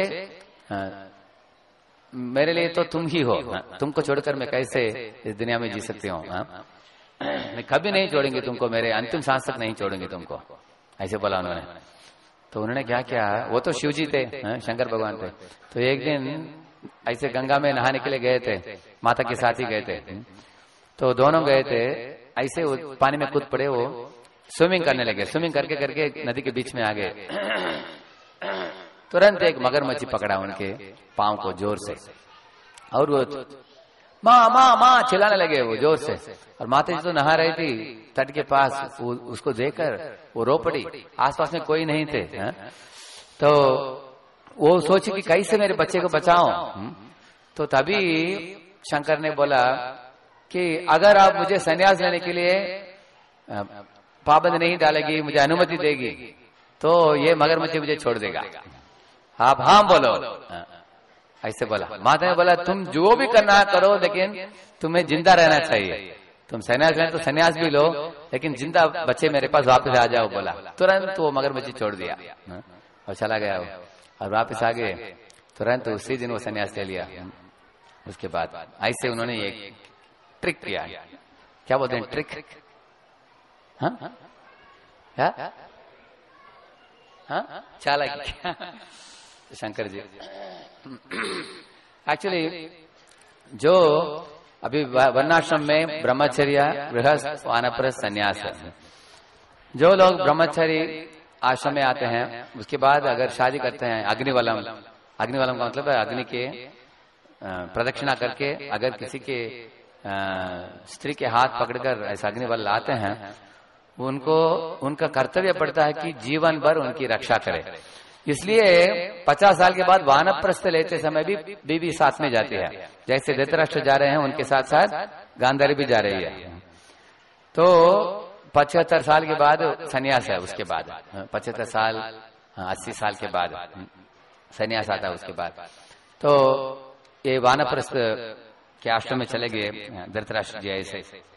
मेरे लिए तो तुम ही हो, तुमको छोड़कर मैं कैसे इस दुनिया में जी सकती हूँ। मैं कभी नहीं छोड़ेंगे तुमको, मेरे अंतिम सांस तक नहीं छोड़ेंगे तुमको, ऐसे बोला उन्होंने। तो उन्होंने क्या किया, वो तो शिव जी थे, शंकर भगवान थे। तो एक दिन ऐसे गंगा में नहाने के लिए गए थे, माता के साथ ही गए थे। तो दोनों गए थे, ऐसे पानी में कूद पड़े, वो स्विमिंग करने लगे। स्विमिंग करके करके नदी के बीच में आ गए। तुरंत एक मगरमच्छ पकड़ा उनके पांव को जोर से, और वो माँ माँ माँ चिल्लाने लगे वो जोर से। और माता जी तो नहा रही थी तट के पास, उसको देखकर वो रो पड़ी। आसपास में कोई नहीं थे। तो वो सोची कि कैसे मेरे बच्चे को बचाऊं। तो तभी शंकर ने बोला कि अगर आप मुझे संन्यास लेने के लिए पाबंद नहीं डालेगी, मुझे अनुमति देगी, तो ये मगरमच्छ मुझे छोड़ देगा। आप हाँ बोलो, ऐसे बोला। माता ने बोला तुम जो भी करना करो, लेकिन तुम्हें जिंदा रहना चाहिए। तुम संन्यास लेना तो संन्यास भी लो, लेकिन जिंदा बच्चे मेरे पास वापस आ जाओ बोला। तुरंत वो मगरमच्छ छोड़ दिया और चला गया वो, और वापस आ गए। तुरंत उसी दिन वो संन्यास ले लिया। उसके बाद ऐसे उन्होंने एक ट्रिक किया। क्या बोलते हैं ट्रिक? चालाकी शंकर जी। एक्चुअली जो अभी वर्णाश्रम में ब्रह्मचर्य, गृहस्थ, वानप्रस्थ, संन्यास है। जो लोग ब्रह्मचर्य आश्रम में आते हैं, उसके बाद अगर शादी करते हैं, अग्निवलम, अग्निवलम का मतलब है अग्नि के प्रदक्षिणा करके अगर किसी के स्त्री के हाथ पकड़कर ऐसा अग्निवल लाते हैं, उनको उनका कर्तव्य पड़ता है कि जीवन भर उनकी रक्षा करे। इसलिए 50 साल के बाद वानप्रस्थ लेते समय भी बीवी साथ में जाती है। जैसे धृतराष्ट्र जा रहे हैं, उनके साथ साथ गांधारी भी जा रही है। तो 75 साल के बाद संन्यास है। उसके बाद 75 साल 80 साल के बाद संन्यास आता है उसके बाद। तो ये वानप्रस्थ के आश्रम में चले गए धृतराष्ट्र जी ऐसे।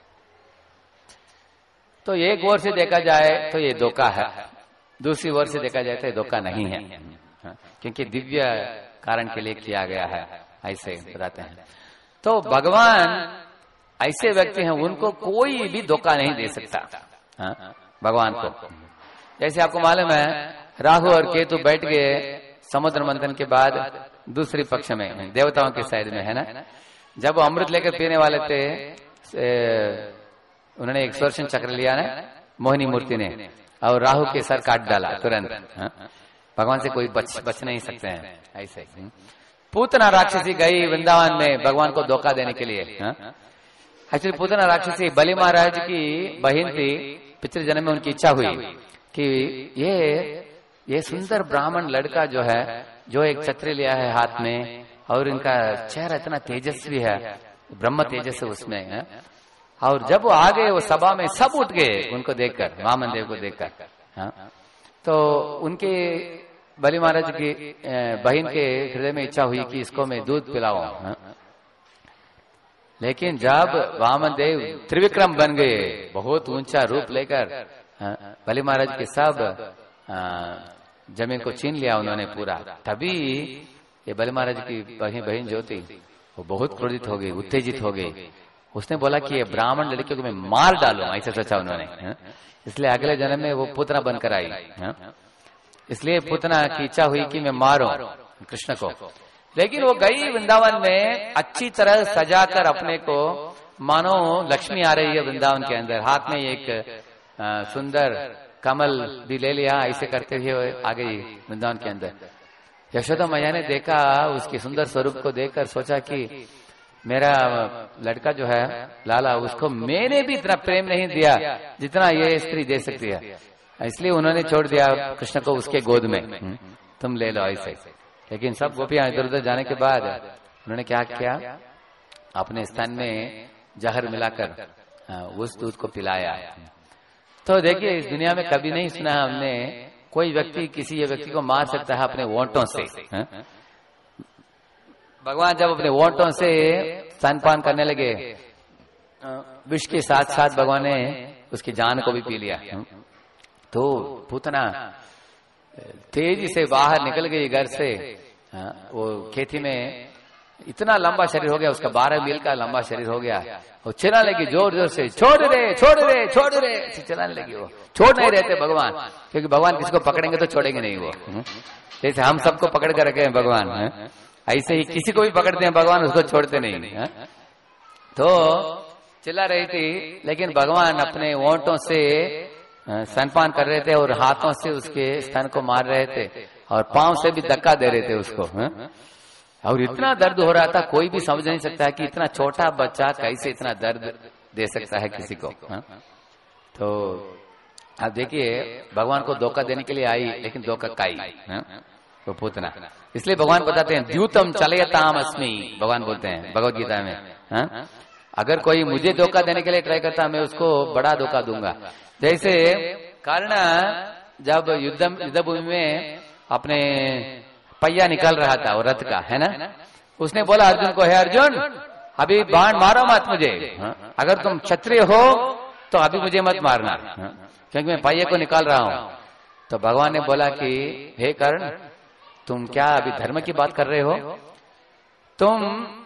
तो एक ओर से देखा जाए तो ये धोखा है, दूसरी ओर से देखा जाए तो ये धोखा नहीं है, क्योंकि दिव्य कारण के लिए किया गया है, ऐसे बताते हैं। तो भगवान ऐसे व्यक्ति हैं, उनको कोई भी धोखा नहीं दे सकता भगवान को। जैसे आपको मालूम है राहु और केतु बैठ गए समुद्र मंथन के बाद दूसरी पक्ष में, देवताओं के साइड में, है ना। जब वो अमृत लेकर पीने वाले थे, उन्होंने एक सुदर्शन चक्र लिया ना मोहिनी मूर्ति ने, और राहु के सर काट डाला तुरंत। भगवान से कोई बच नहीं सकते हैं ऐसे। पूतना राक्षसी गई वृंदावन में भगवान को धोखा देने के लिए। एक्चुअली पूतना राक्षसी बलि महाराज की बहन थी। पिछले जन्म में उनकी इच्छा हुई कि ये सुंदर ब्राह्मण लड़का जो है, जो एक छत्र लिया है हाथ में, और इनका चेहरा इतना तेजस्वी है, ब्रह्म तेजस है उसमें है। और जब वो आ गए वो सभा में, सब उठ गए उनको देखकर, वामन देव को देखकर। तो उनके बलि महाराज की बहन के हृदय में इच्छा हुई कि इसको मैं दूध पिलाऊं। लेकिन जब वामन देव त्रिविक्रम बन गए, बहुत ऊंचा रूप लेकर, बलि महाराज के सब जमीन को छीन लिया उन्होंने पूरा। तभी ये बलि महाराज की बहन जो थी वो बहुत क्रोधित हो गई, उत्तेजित हो गई। उसने बोला कि ये ब्राह्मण लड़के को मैं मार डालूं, ऐसा सोचा उन्होंने। इसलिए अगले जन्म में वो पुत्र बनकर आई। इसलिए पूतना की इच्छा हुई कि मैं मारूं कृष्ण को। लेकिन वो गई वृंदावन में अच्छी तरह सजाकर अपने को, मानो लक्ष्मी आ रही है वृंदावन के अंदर, हाथ में एक सुंदर कमल भी ले लिया, ऐसे करते हुए आ गई वृंदावन के अंदर। यशोदा मैया ने देखा उसके सुंदर स्वरूप को, देखकर सोचा कि मेरा लड़का जो है लाला, उसको मैंने भी इतना प्रेम नहीं दिया जितना ये स्त्री दे सकती है, इसलिए उन्होंने छोड़ दिया कृष्ण को उसके गोद में, तुम ले लो ऐसे। लेकिन सब गोपियां इधर उधर जाने के बाद उन्होंने क्या किया, अपने स्तन में जहर मिलाकर उस दूध को पिलाया। तो देखिए इस दुनिया में कभी नहीं सुना हमने कोई व्यक्ति किसी व्यक्ति को मार सकता है अपने वोटों से। भगवान जब अपने वोटों से स्तनपान करने लगे, विष के साथ साथ भगवान ने उसकी जान को भी पी लिया। तो पूतना तेजी से बाहर निकल गई घर से। वो खेती में इतना लंबा शरीर हो गया, उसका 12 मील का लंबा शरीर हो गया। वो चिल्लाने लगी जोर जोर से, छोड़ रे छोड़ रे छोड़ रे, चिल्लाने लगी। वो छोड़ नहीं रहते भगवान, क्योंकि भगवान किसी को पकड़ेंगे तो छोड़ेंगे नहीं। वो जैसे हम सबको पकड़ कर रखे हैं भगवान, ऐसे ही किसी को भी पकड़ते हैं भगवान, उसको छोड़ते नहीं। तो चिल्ला रही थी, लेकिन भगवान अपने ओंठों से स्तनपान कर रहे थे और हाथों से उसके स्तन को मार रहे थे और पांव से भी धक्का दे रहे थे उसको। और इतना दर्द हो रहा था, कोई भी समझ नहीं सकता कि इतना छोटा बच्चा कैसे इतना दर्द दे सकता है किसी को। तो अब देखिए भगवान को धोखा देने के लिए आई, लेकिन धोखा खाई तो पूतना। इसलिए भगवान बताते हैं द्यूतम चलयताम अस्मि, भगवान बोलते हैं भगवत गीता में, अगर कोई मुझे धोखा देने के लिए ट्राई करता मैं उसको बड़ा धोखा दूंगा। जैसे कर्ण जब युद्ध भूमि में अपने पहिया निकल रहा था और रथ का, है ना, उसने बोला अर्जुन को, हे अर्जुन अभी बाण मारो मत मुझे, अगर तुम क्षत्रिय हो तो अभी मुझे मत मारना, क्योंकि मैं पहिए को निकाल रहा हूं। तो भगवान ने बोला कि हे कर्ण तुम क्या अभी धर्म की बात कर रहे हो? तुम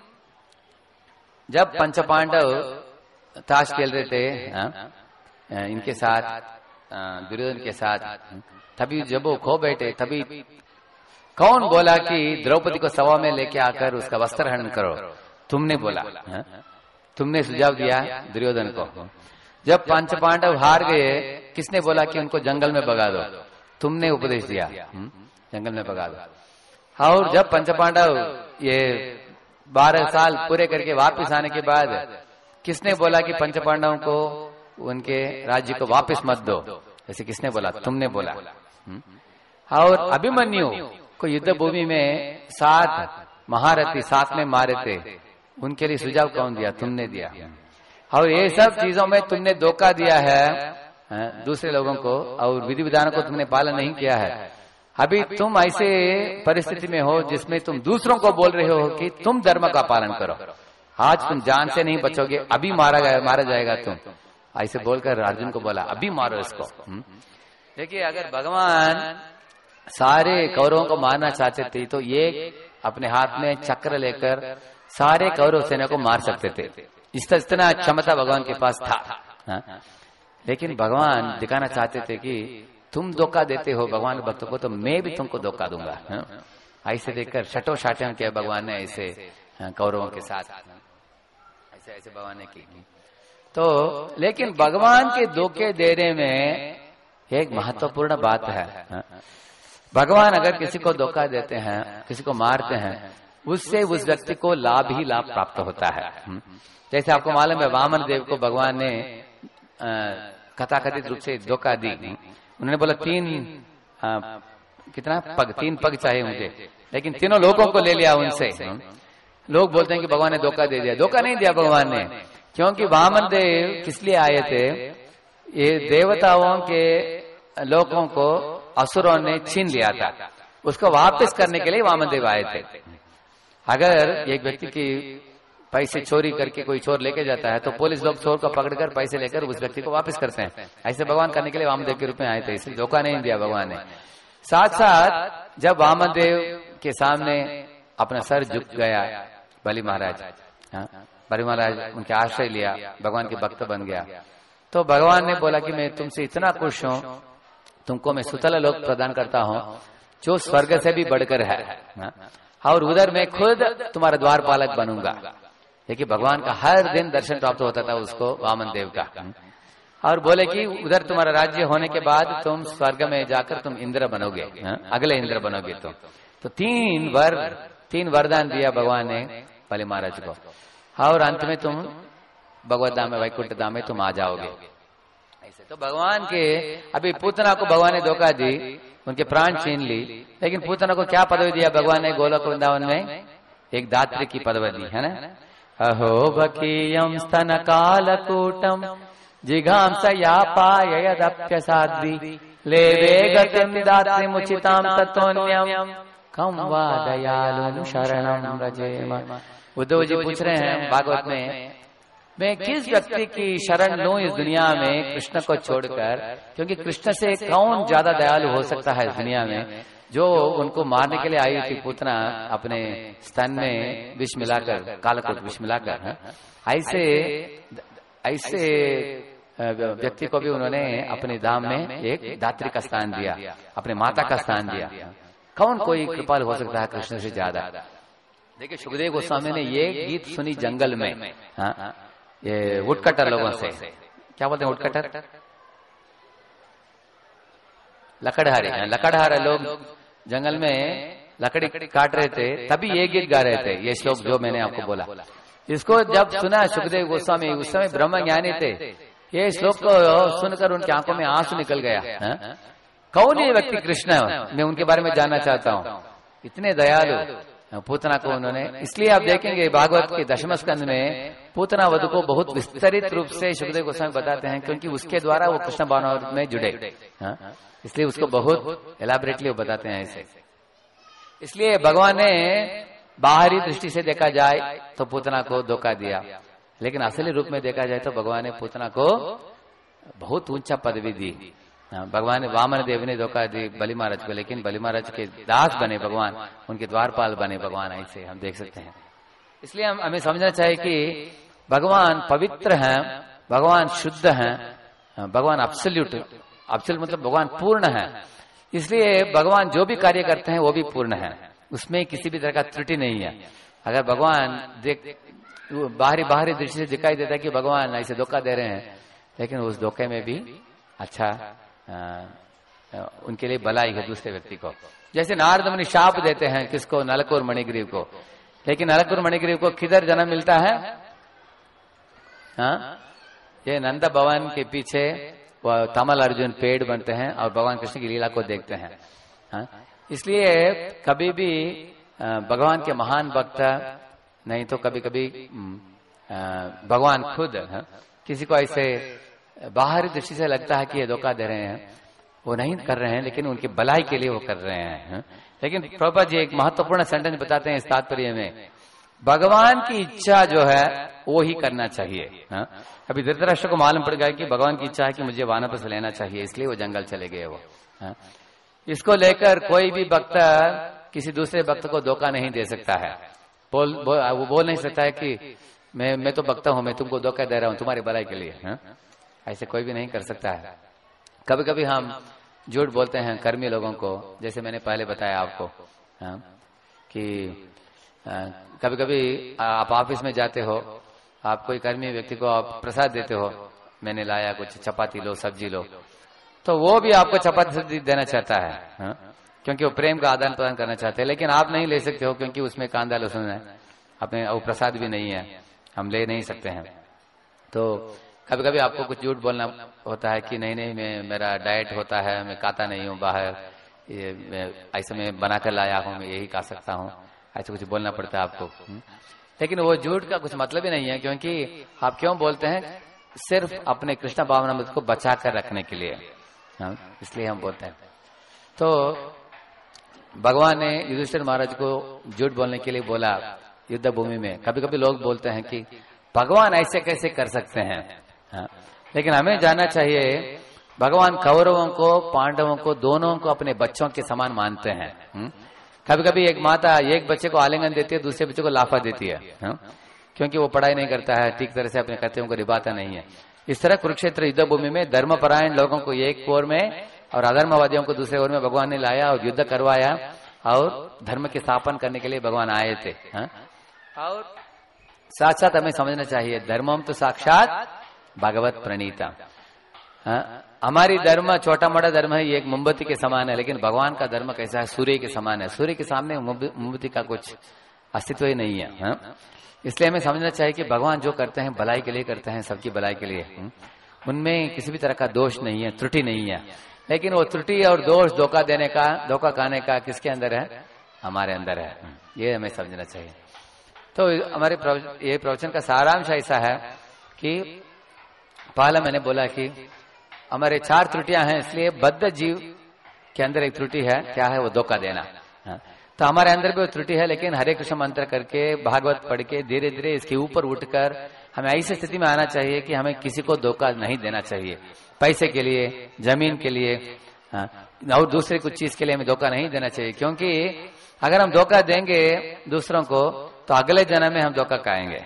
जब पंचपांडव ताश खेल रहे थे इनके साथ, दुर्योधन के साथ, तभी जब वो खो बैठे तभी कौन बोला कि द्रौपदी को सभा में लेके आकर उसका वस्त्र हरण करो? तुमने बोला, तुमने सुझाव दिया दुर्योधन को। जब पंचपांडव हार गए किसने बोला कि उनको जंगल में भगा दो? तुमने उपदेश दिया जंगल में भगा दो। और जब पंचपांडव ये 12 साल पूरे करके वापस आने के बाद किसने बोला कि पंचपांडवों को उनके राज्य को वापस मत दो? ऐसे किसने बोला? तुमने बोला। और अभिमन्यु को युद्ध भूमि में 7 महारथी साथ में मारे थे, उनके लिए सुझाव कौन दिया? तुमने दिया। और ये सब चीजों में तुमने धोखा दिया है दूसरे लोगों को, और विधि विधानों को तुमने पालन नहीं किया है। अभी तुम ऐसे परिस्थिति में हो जिसमें तुम दूसरों को बोल रहे हो कि तुम धर्म का पालन करो, आज तुम जान से नहीं बचोगे, अभी मारा जाएगा तुम, ऐसे बोलकर अर्जुन को बोला अभी मारो इसको। देखिए अगर भगवान सारे कौरवों को मारना चाहते थे तो ये अपने हाथ में चक्र लेकर सारे कौरव सेना को मार सकते थे, इतना क्षमता भगवान के पास था। लेकिन भगवान दिखाना चाहते थे कि तुम धोखा देते हो भगवान भक्तों को तो मैं भी तुमको धोखा दूंगा। ऐसे देखकर शटो शाटन किया भगवान ने ऐसे कौरवों के साथ, ऐसे ऐसे भगवान ने की। तो लेकिन भगवान के धोखे देने में एक महत्वपूर्ण बात है, भगवान अगर किसी को धोखा देते हैं, किसी को मारते हैं, उससे उस व्यक्ति को लाभ ही लाभ प्राप्त होता है। जैसे आपको मालूम है वामन देव को भगवान ने कथाकथित रूप से धोखा दी। उन्होंने बोला 3 पग चाहिए मुझे, लेकिन तीनों लोगों को ले लिया उनसे। लोग बोलते हैं कि भगवान ने धोखा दे दिया। धोखा नहीं दिया भगवान ने, क्योंकि वामन देव किस लिए आए थे? ये देवताओं के लोगों को असुरों ने छीन लिया था, उसको वापस करने के लिए वामन देव आए थे। अगर एक व्यक्ति की पैसे चोरी करके कोई चोर लेके जाता है तो पुलिस लोग चोर को पकड़कर पैसे लेकर उस व्यक्ति को वापस करते हैं, ऐसे भगवान करने के लिए वामदेव के रूप में आए थे, इसलिए धोखा नहीं दिया भगवान ने। साथ साथ जब वामदेव के सामने अपना सर झुक गया बलि महाराज, बलि महाराज उनके आश्रय लिया, भगवान के भक्त बन गया, तो भगवान ने बोला कि मैं तुमसे इतना खुश हूं, तुमको मैं सुतल लोक प्रदान करता हूं जो स्वर्ग से भी बढ़कर है, और उधर मैं खुद तुम्हारा द्वारपालक बनूंगा। देखिए भगवान का हर दिन दर्शन प्राप्त होता था उसको वामन देव का, और बोले कि उधर तुम्हारा राज्य होने के बाद तुम स्वर्ग में जाकर तुम इंद्र बनोगे, अगले इंद्र बनोगे तुम। तो तीन वरदान दिया भगवान ने बलि महाराज को, और अंत में तुम भगवत धाम में, वैकुंठ धाम में तुम आ जाओगे। ऐसे तो भगवान के अभी पूतना को भगवान ने धोखा दी, उनके प्राण छीन ली, लेकिन पूतना को क्या पदवी दिया भगवान ने गोलोक वृंदावन में? एक दात्री की पदवी दी है ना। अहो बकीयम स्तन कालकूटम जिघाम सयापायदप्य साध्वी लेवे गतिम दात्री मुचिताम तत्वन्यम कम वा दयालु शरणम व्रजेम। उद्धव जी पूछ रहे हैं भागवत में, मैं किस व्यक्ति की शरण लूं इस दुनिया में कृष्ण को छोड़कर, क्योंकि कृष्ण से कौन ज्यादा दयालु हो सकता है इस दुनिया में। जो उनको मारने के लिए आई थी पूतना अपने स्तन में विष मिलाकर, कालकूट विष मिलाकर, ऐसे व्यक्ति को भी उन्होंने अपने धाम में एक दात्री का स्थान दिया, अपने माता का स्थान दिया। कौन कोई कृपाल हो सकता है कृष्ण से ज्यादा। देखिए सुखदेव गोस्वामी ने ये गीत सुनी जंगल में, ये वुडकटर लोगों से, क्या बोलते हैं वुडकटर, लकड़हारे लोग जंगल में लकड़ी काट रहे थे, तभी ये गीत गा रहे थे, ये श्लोक जो मैंने आपको बोला। इसको जब सुना सुखदेव गोस्वामी, उस समय ब्रह्म ज्ञानी थे, ये श्लोक को सुनकर उनकी आंखों में आंसू निकल गया। कौन ये व्यक्ति कृष्ण है, मैं उनके बारे में जानना चाहता हूँ। इतने दयालु पूतना को उन्होंने, इसलिए आप देखेंगे भागवत के दशम स्कंद में पूतना वधु को बहुत विस्तरित रूप से सुखदेव गोस्वामी बताते हैं, क्योंकि उसके द्वारा वो कृष्ण भावनामृत में जुड़े, इसलिए उसको बहुत एलाबरेटली बताते हैं ऐसे। इसलिए भगवान ने बाहरी दृष्टि से देखा जाए तो पूतना को धोखा दिया, लेकिन असली रूप में देखा जाए तो भगवान ने पूतना को बहुत ऊंचा पदवी दी। भगवान ने वामन देव ने धोखा दी बलि महाराज को, लेकिन बलि महाराज के दास बने भगवान, उनके द्वारपाल बने भगवान, ऐसे हम देख सकते हैं। इसलिए हमें समझना चाहिए कि भगवान पवित्र हैं, भगवान शुद्ध हैं, भगवान एब्सोल्यूट मतलब भगवान पूर्ण है। इसलिए भगवान जो भी कार्य करते हैं वो भी पूर्ण है, उसमें किसी भी तरह का त्रुटि नहीं है। अगर भगवान बाहरी दृष्टि से दिखाई देता है कि भगवान ऐसे धोखा दे रहे हैं, लेकिन उस धोखे में भी अच्छा उनके लिए भलाई है दूसरे व्यक्ति को। जैसे नारद मुनि शाप देते हैं किसको, नलकुर मणिग्रीव को, लेकिन नलकुर मणिग्रीव को किधर जन्म मिलता है? ये नंद भवन के पीछे वो तमल अर्जुन पेड़ बनते हैं और भगवान कृष्ण की लीला को देखते हैं। इसलिए कभी भी भगवान के महान भक्त नहीं तो कभी कभी भगवान खुद किसी को ऐसे बाहरी दृष्टि से लगता है कि ये धोखा दे रहे हैं, वो नहीं कर रहे हैं, लेकिन उनकी भलाई के लिए वो कर रहे हैं। लेकिन प्रभुपाद जी एक महत्वपूर्ण सेंटेंस बताते हैं इस तात्पर्य में, भगवान की इच्छा जो है वो ही करना चाहिए। अभी धृतराष्ट्र को मालूम पड़ गया कि भगवान की इच्छा है कि मुझे वानप्रस्थ लेना चाहिए, इसलिए वो जंगल चले गए वो। इसको लेकर कोई भी भक्त किसी दूसरे भक्त को धोखा नहीं दे सकता है। वो बोल नहीं सकता है कि मैं तो भक्त हूं, मैं तुमको धोखा दे रहा हूं तुम्हारी भलाई के लिए। ऐसे कोई भी नहीं कर सकता है। कभी कभी हम झूठ बोलते हैं कर्मी लोगों को, जैसे मैंने पहले बताया आपको कि कभी कभी आप ऑफिस में जाते हो, आप कोई कर्मी व्यक्ति को आप प्रसाद देते हो, मैंने लाया कुछ चपाती लो सब्जी लो, तो वो भी आपको चपाती सब्जी देना चाहता है, क्योंकि वो प्रेम का आदान प्रदान करना चाहते हैं, लेकिन आप नहीं ले सकते हो क्योंकि उसमें कांदा लहसुन है, अपने वो प्रसाद भी नहीं है, हम ले नहीं सकते हैं। तो कभी कभी आपको कुछ झूठ बोलना होता है कि नहीं मेरा डाइट होता है, मैं खाता नहीं हूँ बाहर, ऐसे मैं बनाकर लाया हूँ, मैं यही खा सकता हूँ, ऐसे कुछ बोलना पड़ता है आपको। लेकिन वो झूठ का कुछ मतलब ही नहीं है, क्योंकि आप क्यों बोलते हैं? सिर्फ अपने कृष्ण भावनामृत को बचा कर रखने के लिए, इसलिए हम बोलते हैं। तो भगवान ने युधिष्ठिर महाराज को झूठ बोलने के लिए बोला युद्ध भूमि में। कभी कभी लोग बोलते हैं कि भगवान ऐसे कैसे कर सकते हैं, लेकिन हमें जानना चाहिए भगवान कौरवों को पांडवों को दोनों को अपने बच्चों के समान मानते हैं। कभी कभी एक माता एक बच्चे को आलिंगन देती है, दूसरे बच्चे को लाफा देती है, क्योंकि वो पढ़ाई नहीं करता है, ठीक तरह से अपने कर्तव्यों को निभाता नहीं है। इस तरह कुरुक्षेत्र युद्ध भूमि में धर्मपरायण लोगों को एक ओर में और अधर्मवादियों को दूसरे ओर में भगवान ने लाया और युद्ध करवाया और धर्म के स्थापन करने के लिए भगवान आए थे। और साथ साथ हमें समझना चाहिए धर्मम तो साक्षात भगवत प्रणीता। हमारी धर्म छोटा मोटा धर्म है, ये एक मोमबत्ती के समान है, लेकिन भगवान का धर्म कैसा है? सूर्य के समान है। सूर्य के सामने मोमबत्ती का कुछ अस्तित्व ही नहीं है। इसलिए हमें समझना चाहिए कि भगवान जो करते हैं भलाई के लिए करते हैं, सबकी भलाई के लिए। उनमें किसी भी तरह का दोष नहीं है, त्रुटि नहीं है। लेकिन वो त्रुटि और दोष धोखा देने का, धोखा खाने का किसके अंदर है? हमारे अंदर है। ये हमें समझना चाहिए। तो हमारे ये प्रवचन का सारांश ऐसा है कि पहला मैंने बोला कि हमारे 4 त्रुटियां हैं, इसलिए बद्ध जीव के अंदर एक त्रुटि है। क्या है वो? धोखा देना। तो हमारे अंदर भी वो त्रुटि है, लेकिन हरे कृष्ण मंत्र करके, भागवत पढ़ के धीरे धीरे इसके ऊपर उठकर हमें ऐसी स्थिति में आना चाहिए कि हमें किसी को धोखा नहीं देना चाहिए। पैसे के लिए, जमीन के लिए और दूसरे कुछ चीज के लिए हमें धोखा नहीं देना चाहिए, क्योंकि अगर हम धोखा देंगे दूसरों को तो अगले जन्म में हम धोखा खाएंगे।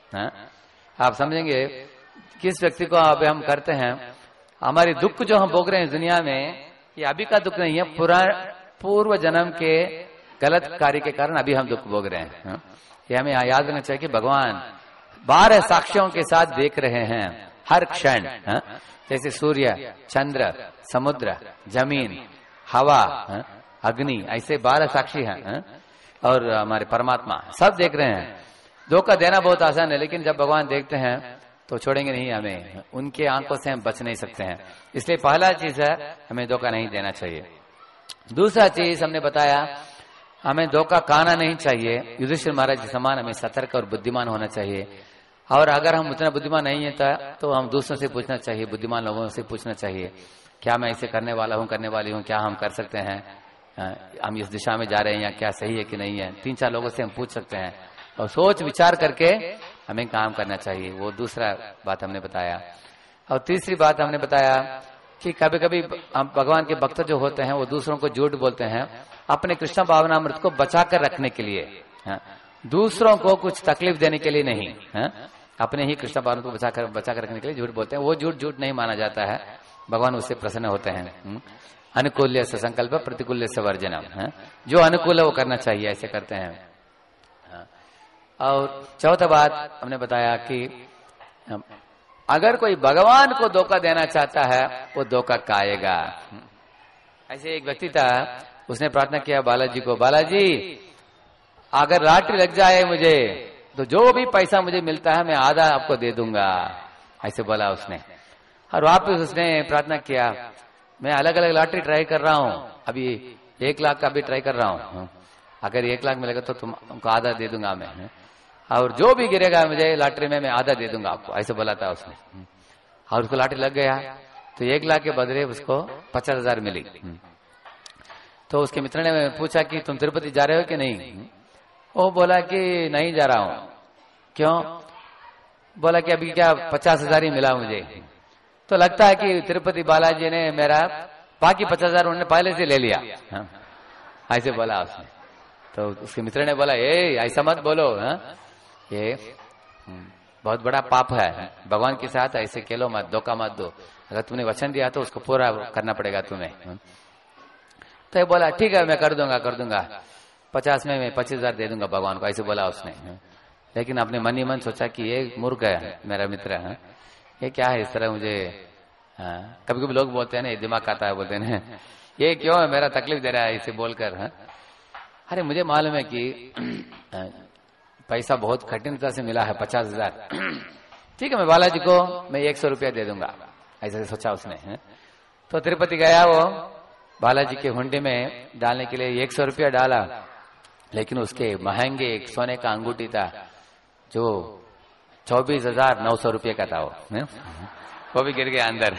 आप समझेंगे किस व्यक्ति को अब हम करते हैं, हमारी दुख जो हम भोग रहे हैं दुनिया में, ये अभी का दुख नहीं है, पूर्व जन्म के गलत कार्य के कारण अभी हम दुख भोग रहे हैं। ये हमें याद रखना चाहिए कि भगवान 12 साक्षियों के साथ देख रहे हैं हर क्षण। जैसे सूर्य, चंद्र, समुद्र, जमीन, हवा, अग्नि, ऐसे 12 साक्षी हैं। और हमारे परमात्मा सब देख रहे हैं। धोखा देना बहुत आसान है, लेकिन जब भगवान देखते हैं तो छोड़ेंगे नहीं हमें, उनके आंखों से हम बच नहीं सकते हैं। इसलिए पहला चीज है हमें धोखा नहीं देना चाहिए। दूसरा चीज हमने बताया, हमें धोखा खाना नहीं चाहिए। युधिष्ठिर महाराज के समान हमें सतर्क और बुद्धिमान होना चाहिए। और अगर हम उतना बुद्धिमान नहीं है तो हम दूसरों से पूछना चाहिए, बुद्धिमान लोगों से पूछना चाहिए, क्या मैं इसे करने वाला हूँ, करने वाली हूँ, क्या हम कर सकते हैं, हम इस दिशा में जा रहे हैं या क्या सही है कि नहीं है। 3-4 लोगों से हम पूछ सकते हैं और सोच विचार करके हमें काम करना चाहिए। वो दूसरा बात हमने बताया। और तीसरी बात हमने बताया कि कभी कभी हम भगवान के भक्त जो होते हैं वो दूसरों को झूठ बोलते हैं अपने कृष्ण भावनामृत को बचा कर रखने के लिए। दूसरों को कुछ तकलीफ देने के लिए नहीं, अपने ही कृष्ण भावना को बचा कर रखने के लिए झूठ बोलते हैं। वो झूठ नहीं माना जाता है, भगवान उससे प्रसन्न होते हैं। अनुकूल्य से संकल्प, प्रतिकूल्य से वर्जनम। जो अनुकूल है वो करना चाहिए, ऐसे करते हैं। और चौथा बात हमने बताया कि अगर कोई भगवान को धोखा देना चाहता है वो धोखा खाएगा। ऐसे एक व्यक्ति था, उसने प्रार्थना किया बालाजी को, बालाजी अगर लॉटरी लग जाए मुझे तो जो भी पैसा मुझे मिलता है मैं आधा आपको दे दूंगा, ऐसे बोला उसने। और वापस उसने प्रार्थना किया, मैं अलग अलग लॉटरी ट्राई कर रहा हूँ, अभी 1 लाख का भी ट्राई कर रहा हूँ, अगर 1 लाख मिलेगा तो तुमको आधा दे दूंगा मैं, और जो भी गिरेगा मुझे लॉटरी में मैं आधा दे दूंगा आपको, ऐसे बोला था उसने। और उसको लॉटरी लग गया तो 1 लाख के बदले उसको 50,000 मिली। तो उसके मित्र ने पूछा कि तुम तिरुपति जा रहे हो कि नहीं? वो बोला कि नहीं जा रहा हूं। क्यों? बोला कि अभी क्या 50,000 ही मिला मुझे। तो लगता है कि तिरुपति बालाजी ने मेरा बाकी 50,000 उन्होंने पहले से ले लिया, ऐसे बोला उसने। तो उसके मित्र ने बोला, ऐसा मत बोलो, ये बहुत बड़ा पाप है, भगवान के साथ ऐसे खेलो मत, धोखा मत दो, अगर तुमने वचन दिया तो उसको पूरा करना पड़ेगा तुम्हें। तो ये बोला ठीक है मैं कर दूंगा 50 में मैं 25,000 दे दूंगा भगवान को, ऐसे बोला उसने। लेकिन अपने मन ही मन सोचा कि ये मूर्ख है मेरा मित्र, ये क्या है इस तरह मुझे, कभी कभी लोग बोलते हैं ना, ये दिमाग आता है, बोलते हैं ये क्यों है मेरा तकलीफ दे रहा है इसे बोलकर। अरे मुझे मालूम है कि पैसा बहुत कठिनता से मिला है 50,000, ठीक है मैं बालाजी को मैं 100 रुपया दे दूंगा, ऐसे सोचा उसने। तो तिरुपति गया, वो बालाजी के हुंडी में डालने के लिए 100 रुपया डाला, लेकिन उसके महंगे एक सोने का अंगूठी था जो 24,900 रुपये का था, वो भी गिर गया अंदर।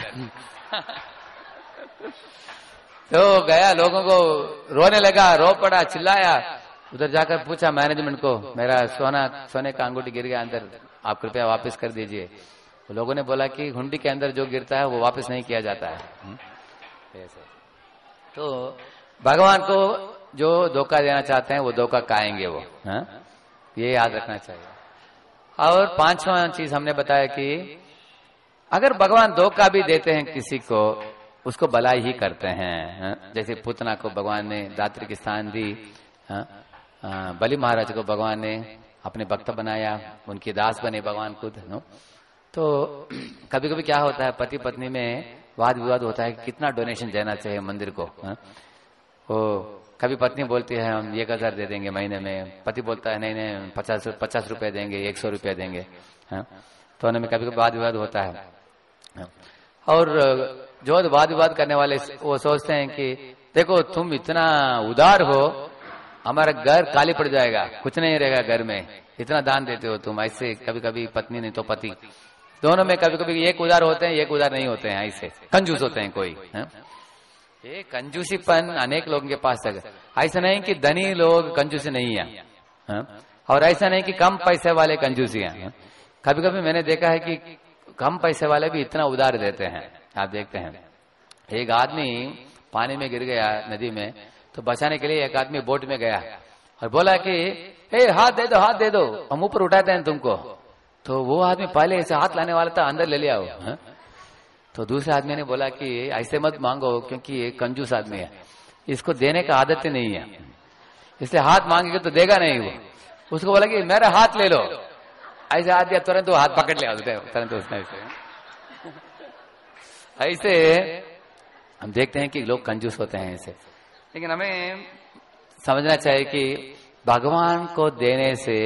तो गया, लोगों को रोने लगा, रो पड़ा, चिल्लाया। उधर जाकर पूछा मैनेजमेंट को, मेरा सोने का अंगूठी गिर गया अंदर, आप कृपया वापस कर दीजिए। तो लोगों ने बोला कि हुंडी के अंदर जो गिरता है वो वापस नहीं किया जाता है। तो भगवान को जो धोखा देना चाहते हैं वो धोखा खाएंगे वो, ये याद रखना चाहिए। और 5वां चीज हमने बताया कि अगर भगवान धोखा भी देते हैं किसी को उसको भलाई ही करते हैं। जैसे पूतना को भगवान ने दात्री की स्थान दी, बलि महाराज को भगवान ने अपने भक्त बनाया, उनके दास बने भगवान खुद। तो कभी कभी क्या होता है, पति पत्नी में वाद विवाद होता है कि कितना डोनेशन देना चाहिए मंदिर को। वो कभी पत्नी बोलती है हम 1000 दे देंगे महीने में, पति बोलता है नहीं नहीं 50 रुपए देंगे, 100 रुपए देंगे। तो उनमें कभी कभी वाद विवाद होता है। और जो वाद विवाद करने वाले वो सोचते हैं कि देखो तुम इतना उदार हो, हमारा घर खाली पड़ जाएगा, कुछ नहीं रहेगा घर में, इतना दान देते हो तुम। ऐसे कभी कभी पत्नी नहीं तो पति, दोनों में कभी कभी एक उदार होते हैं, एक उदार नहीं होते हैं, ऐसे कंजूस होते हैं कोई। ये कंजूसीपन अनेक लोगों के पास है। ऐसा नहीं कि धनी लोग कंजूसी नहीं है, और ऐसा नहीं कि कम पैसे वाले कंजूसी हैं। कभी कभी मैंने देखा है कि कम पैसे वाले भी इतना उदार देते हैं। आप देखते हैं एक आदमी पानी में गिर गया नदी में, तो बचाने के लिए एक आदमी बोट में गया और बोला कि हे हाथ दे दो, हाथ दे दो, हम ऊपर उठाते हैं तुमको। तो वो आदमी पहले ऐसे हाथ लाने वाला था, अंदर ले लिया वो। तो दूसरे आदमी ने बोला कि ऐसे मत मांगो, क्योंकि ये कंजूस आदमी है, इसको देने का आदत ही नहीं है, इसलिए हाथ मांगेगा तो देगा नहीं वो। उसको बोला कि मेरा हाथ ले लो, ऐसे हाथ दिया, तुरंत वो हाथ पकड़ लिया तुरंत उसने। ऐसे हम देखते हैं कि लोग कंजूस होते हैं ऐसे। लेकिन हमें समझना चाहिए कि भगवान को देने से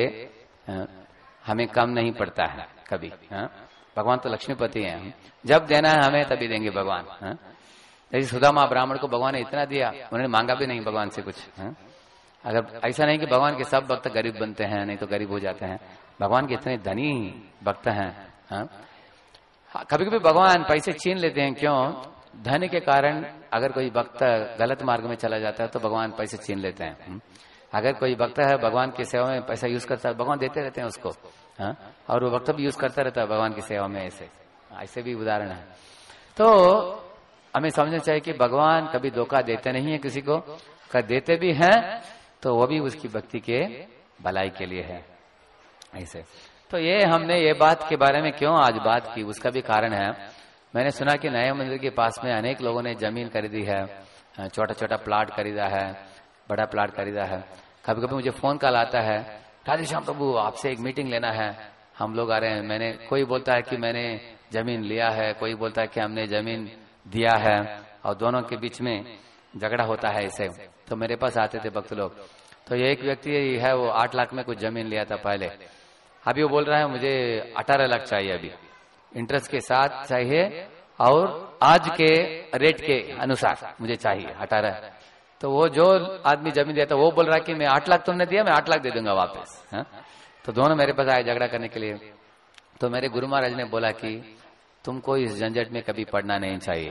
हमें कम नहीं पड़ता है कभी। भगवान तो लक्ष्मीपति हैं, जब देना है हमें तभी देंगे भगवान। जैसे सुदामा ब्राह्मण को भगवान ने इतना दिया, उन्होंने मांगा भी नहीं भगवान से कुछ। अगर ऐसा नहीं कि भगवान के सब भक्त गरीब बनते हैं, नहीं तो गरीब हो जाते हैं, भगवान के इतने धनी भक्त हैं। कभी कभी भगवान पैसे छीन लेते हैं, क्यों? धन के कारण अगर कोई भक्त गलत मार्ग में चला जाता है तो भगवान पैसे छीन लेते हैं। अगर कोई भक्त है भगवान की सेवा में पैसा यूज करता है, भगवान देते रहते हैं उसको, और वो भक्त भी यूज करता रहता है भगवान की सेवा में। ऐसे भी उदाहरण है। तो हमें समझना चाहिए कि भगवान कभी धोखा देते नहीं है किसी को, कर देते भी हैं तो वो भी उसकी भक्ति के भलाई के लिए है। ऐसे तो ये हमने ये बात के बारे में क्यों आज बात की, उसका भी कारण है। मैंने सुना कि नए मंदिर के पास में अनेक लोगों ने जमीन खरीदी है, छोटा छोटा प्लाट खरीदा है, बड़ा प्लाट खरीदा है। कभी कभी मुझे फोन कॉल आता है, राधेश्याम प्रभु आपसे एक मीटिंग लेना है, हम लोग आ रहे हैं। मैंने कोई बोलता है कि मैंने जमीन लिया है, कोई बोलता है कि हमने जमीन दिया है, और दोनों के बीच में झगड़ा होता है ऐसे। तो मेरे पास आते थे भक्त लोग। तो ये एक व्यक्ति है, वो 8 लाख में कुछ जमीन लिया था पहले, अभी वो बोल रहा है मुझे 18 लाख चाहिए, अभी इंटरेस्ट के साथ चाहिए, और आज के रेट के अनुसार मुझे चाहिए 18। तो वो जो आदमी जमीन दिया था वो बोल रहा है कि मैं 8 लाख तुमने दिया, मैं 8 लाख दे दूंगा वापस। तो दोनों मेरे पास आए झगड़ा करने के लिए। तो मेरे गुरु महाराज ने बोला कि तुमको इस झंझट में कभी पड़ना नहीं चाहिए।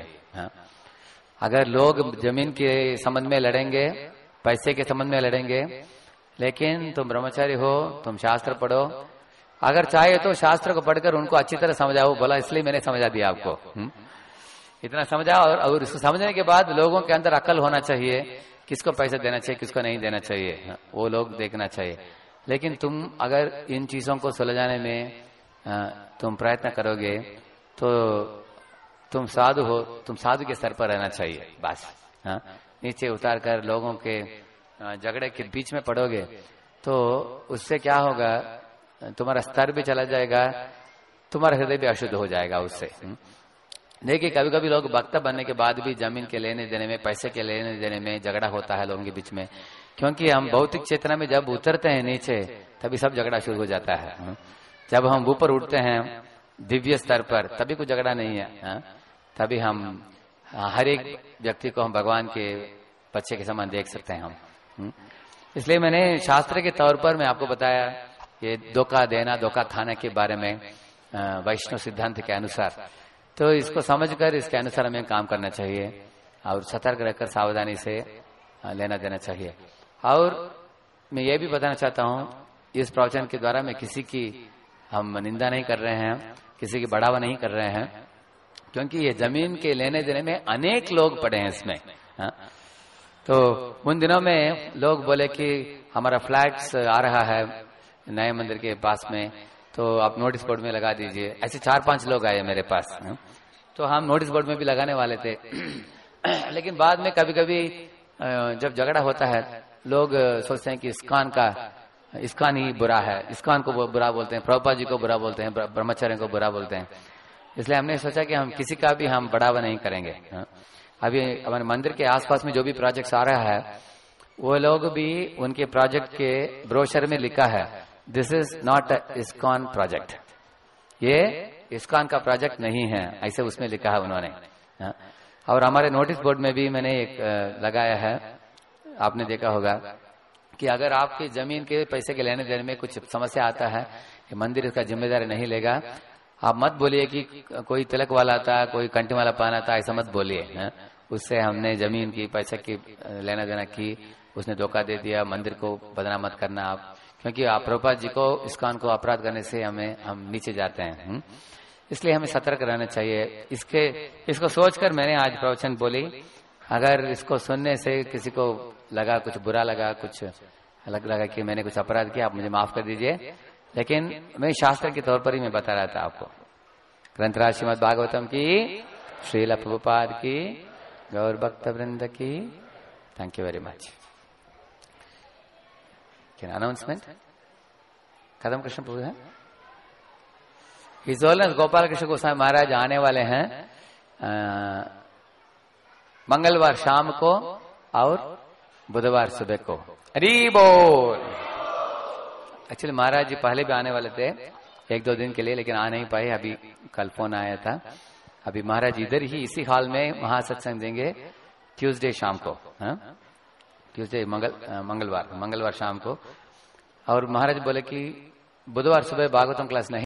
अगर लोग जमीन के संबंध में लड़ेंगे, पैसे के संबंध में लड़ेंगे, लेकिन तुम ब्रह्मचारी हो, तुम शास्त्र पढ़ो, अगर चाहे तो शास्त्र को पढ़कर उनको अच्छी तरह समझाओ। बोला इसलिए मैंने समझा दिया आपको, इतना समझा। और इसको समझने के बाद लोगों के अंदर अकल होना चाहिए, किसको पैसा देना चाहिए, किसको नहीं देना चाहिए, वो लोग देखना चाहिए। लेकिन तुम अगर इन चीजों को सुलझाने में तुम प्रयत्न करोगे तो तुम साधु हो, तुम साधु के स्तर पर रहना चाहिए बस। नीचे उतार कर लोगों के झगड़े के बीच में पड़ोगे तो उससे क्या होगा, तुम्हारा स्तर भी चला जाएगा, तुम्हारा हृदय भी अशुद्ध हो जाएगा उससे। देखिए कभी कभी लोग भक्त बनने के बाद भी जमीन के लेने देने में, पैसे के लेने देने में झगड़ा होता है लोगों के बीच में, क्योंकि हम भौतिक चेतना में जब उतरते हैं नीचे तभी सब झगड़ा शुरू हो जाता है। जब हम ऊपर उठते हैं दिव्य स्तर पर तभी कोई झगड़ा नहीं है, तभी हम हर एक व्यक्ति को हम भगवान के बच्चे के समान देख सकते हैं हम। इसलिए मैंने शास्त्र के तौर पर मैं आपको बताया ये धोखा देना, धोखा खाने के बारे में वैष्णव सिद्धांत के अनुसार। तो इसको समझकर इसके अनुसार हमें काम करना चाहिए और सतर्क रहकर सावधानी से लेना देना चाहिए। और मैं ये भी बताना चाहता हूँ, इस प्रवचन के द्वारा मैं किसी की हम निंदा नहीं कर रहे हैं, किसी की बढ़ावा नहीं कर रहे हैं, क्योंकि ये जमीन के लेने देने में अनेक लोग पड़े हैं इसमें। तो उन दिनों में लोग बोले कि हमारा फ्लैट्स आ रहा है नए मंदिर के पास में, तो आप नोटिस बोर्ड में लगा दीजिए। ऐसे 4-5 लोग आए मेरे पास, तो हम नोटिस बोर्ड में भी लगाने वाले थे। लेकिन बाद में कभी कभी जब झगड़ा होता है, लोग सोचते हैं कि इस्कॉन ही बुरा है, इस्कॉन को बुरा बोलते हैं, प्रभुपाद जी को बुरा बोलते हैं, ब्रह्मचर्य को बुरा बोलते हैं। इसलिए हमने सोचा कि हम किसी का भी हम बढ़ावा नहीं करेंगे। अभी हमारे मंदिर के आसपास में जो भी प्रोजेक्ट्स आ रहा है, वो लोग भी उनके प्रोजेक्ट के ब्रोशर में लिखा है, this is not a ISKCON project, ये इस्कॉन का प्रोजेक्ट नहीं है, ऐसे उसमें लिखा है उन्होंने। और हमारे नोटिस बोर्ड में भी मैंने एक लगाया है, आपने देखा होगा कि अगर आपकी जमीन के पैसे के लेने देने में कुछ समस्या आता है, मंदिर इसका जिम्मेदारी नहीं लेगा। आप मत बोलिए कि कोई तिलक वाला था, कोई कंटी वाला पाना था, ऐसा मत बोलिए। उससे हमने जमीन की पैसे की लेना देना की, उसने धोखा दे दिया, मंदिर को बदनाम मत करना आप, क्योंकि आप प्रभुपाद जी को इस्कॉन को अपराध करने से हम नीचे जाते हैं। इसलिए हमें सतर्क रहना चाहिए। इसको सोचकर मैंने आज प्रवचन बोली। अगर इसको सुनने से किसी को लगा, कुछ बुरा लगा, कुछ अलग लगा कि मैंने कुछ अपराध किया, आप मुझे माफ कर दीजिए। लेकिन मैं शास्त्र के तौर पर ही मैं बता रहा था आपको। ग्रंथराज श्रीमद् भागवतम की, श्रील प्रभुपाद की, गौर भक्त वृंद की। Thank you very much. Announcement Kadam Krishna Prabhu है। इस होलनेस गोपाल कृष्ण गोस्वामी महाराज आने वाले हैं मंगलवार शाम को और बुधवार सुबह को। हरि बोल। एक्चुअली महाराज जी पहले भी आने वाले थे 1-2 दिन के लिए, लेकिन आ नहीं पाए। अभी कल फोन आया था। अभी महाराज इधर ही इसी हॉल में महासत्संग देंगे ट्यूसडे शाम को। ट्यूसडे मंगलवार शाम को। और महाराज बोले कि बुधवार सुबह भागवतम क्लास नहीं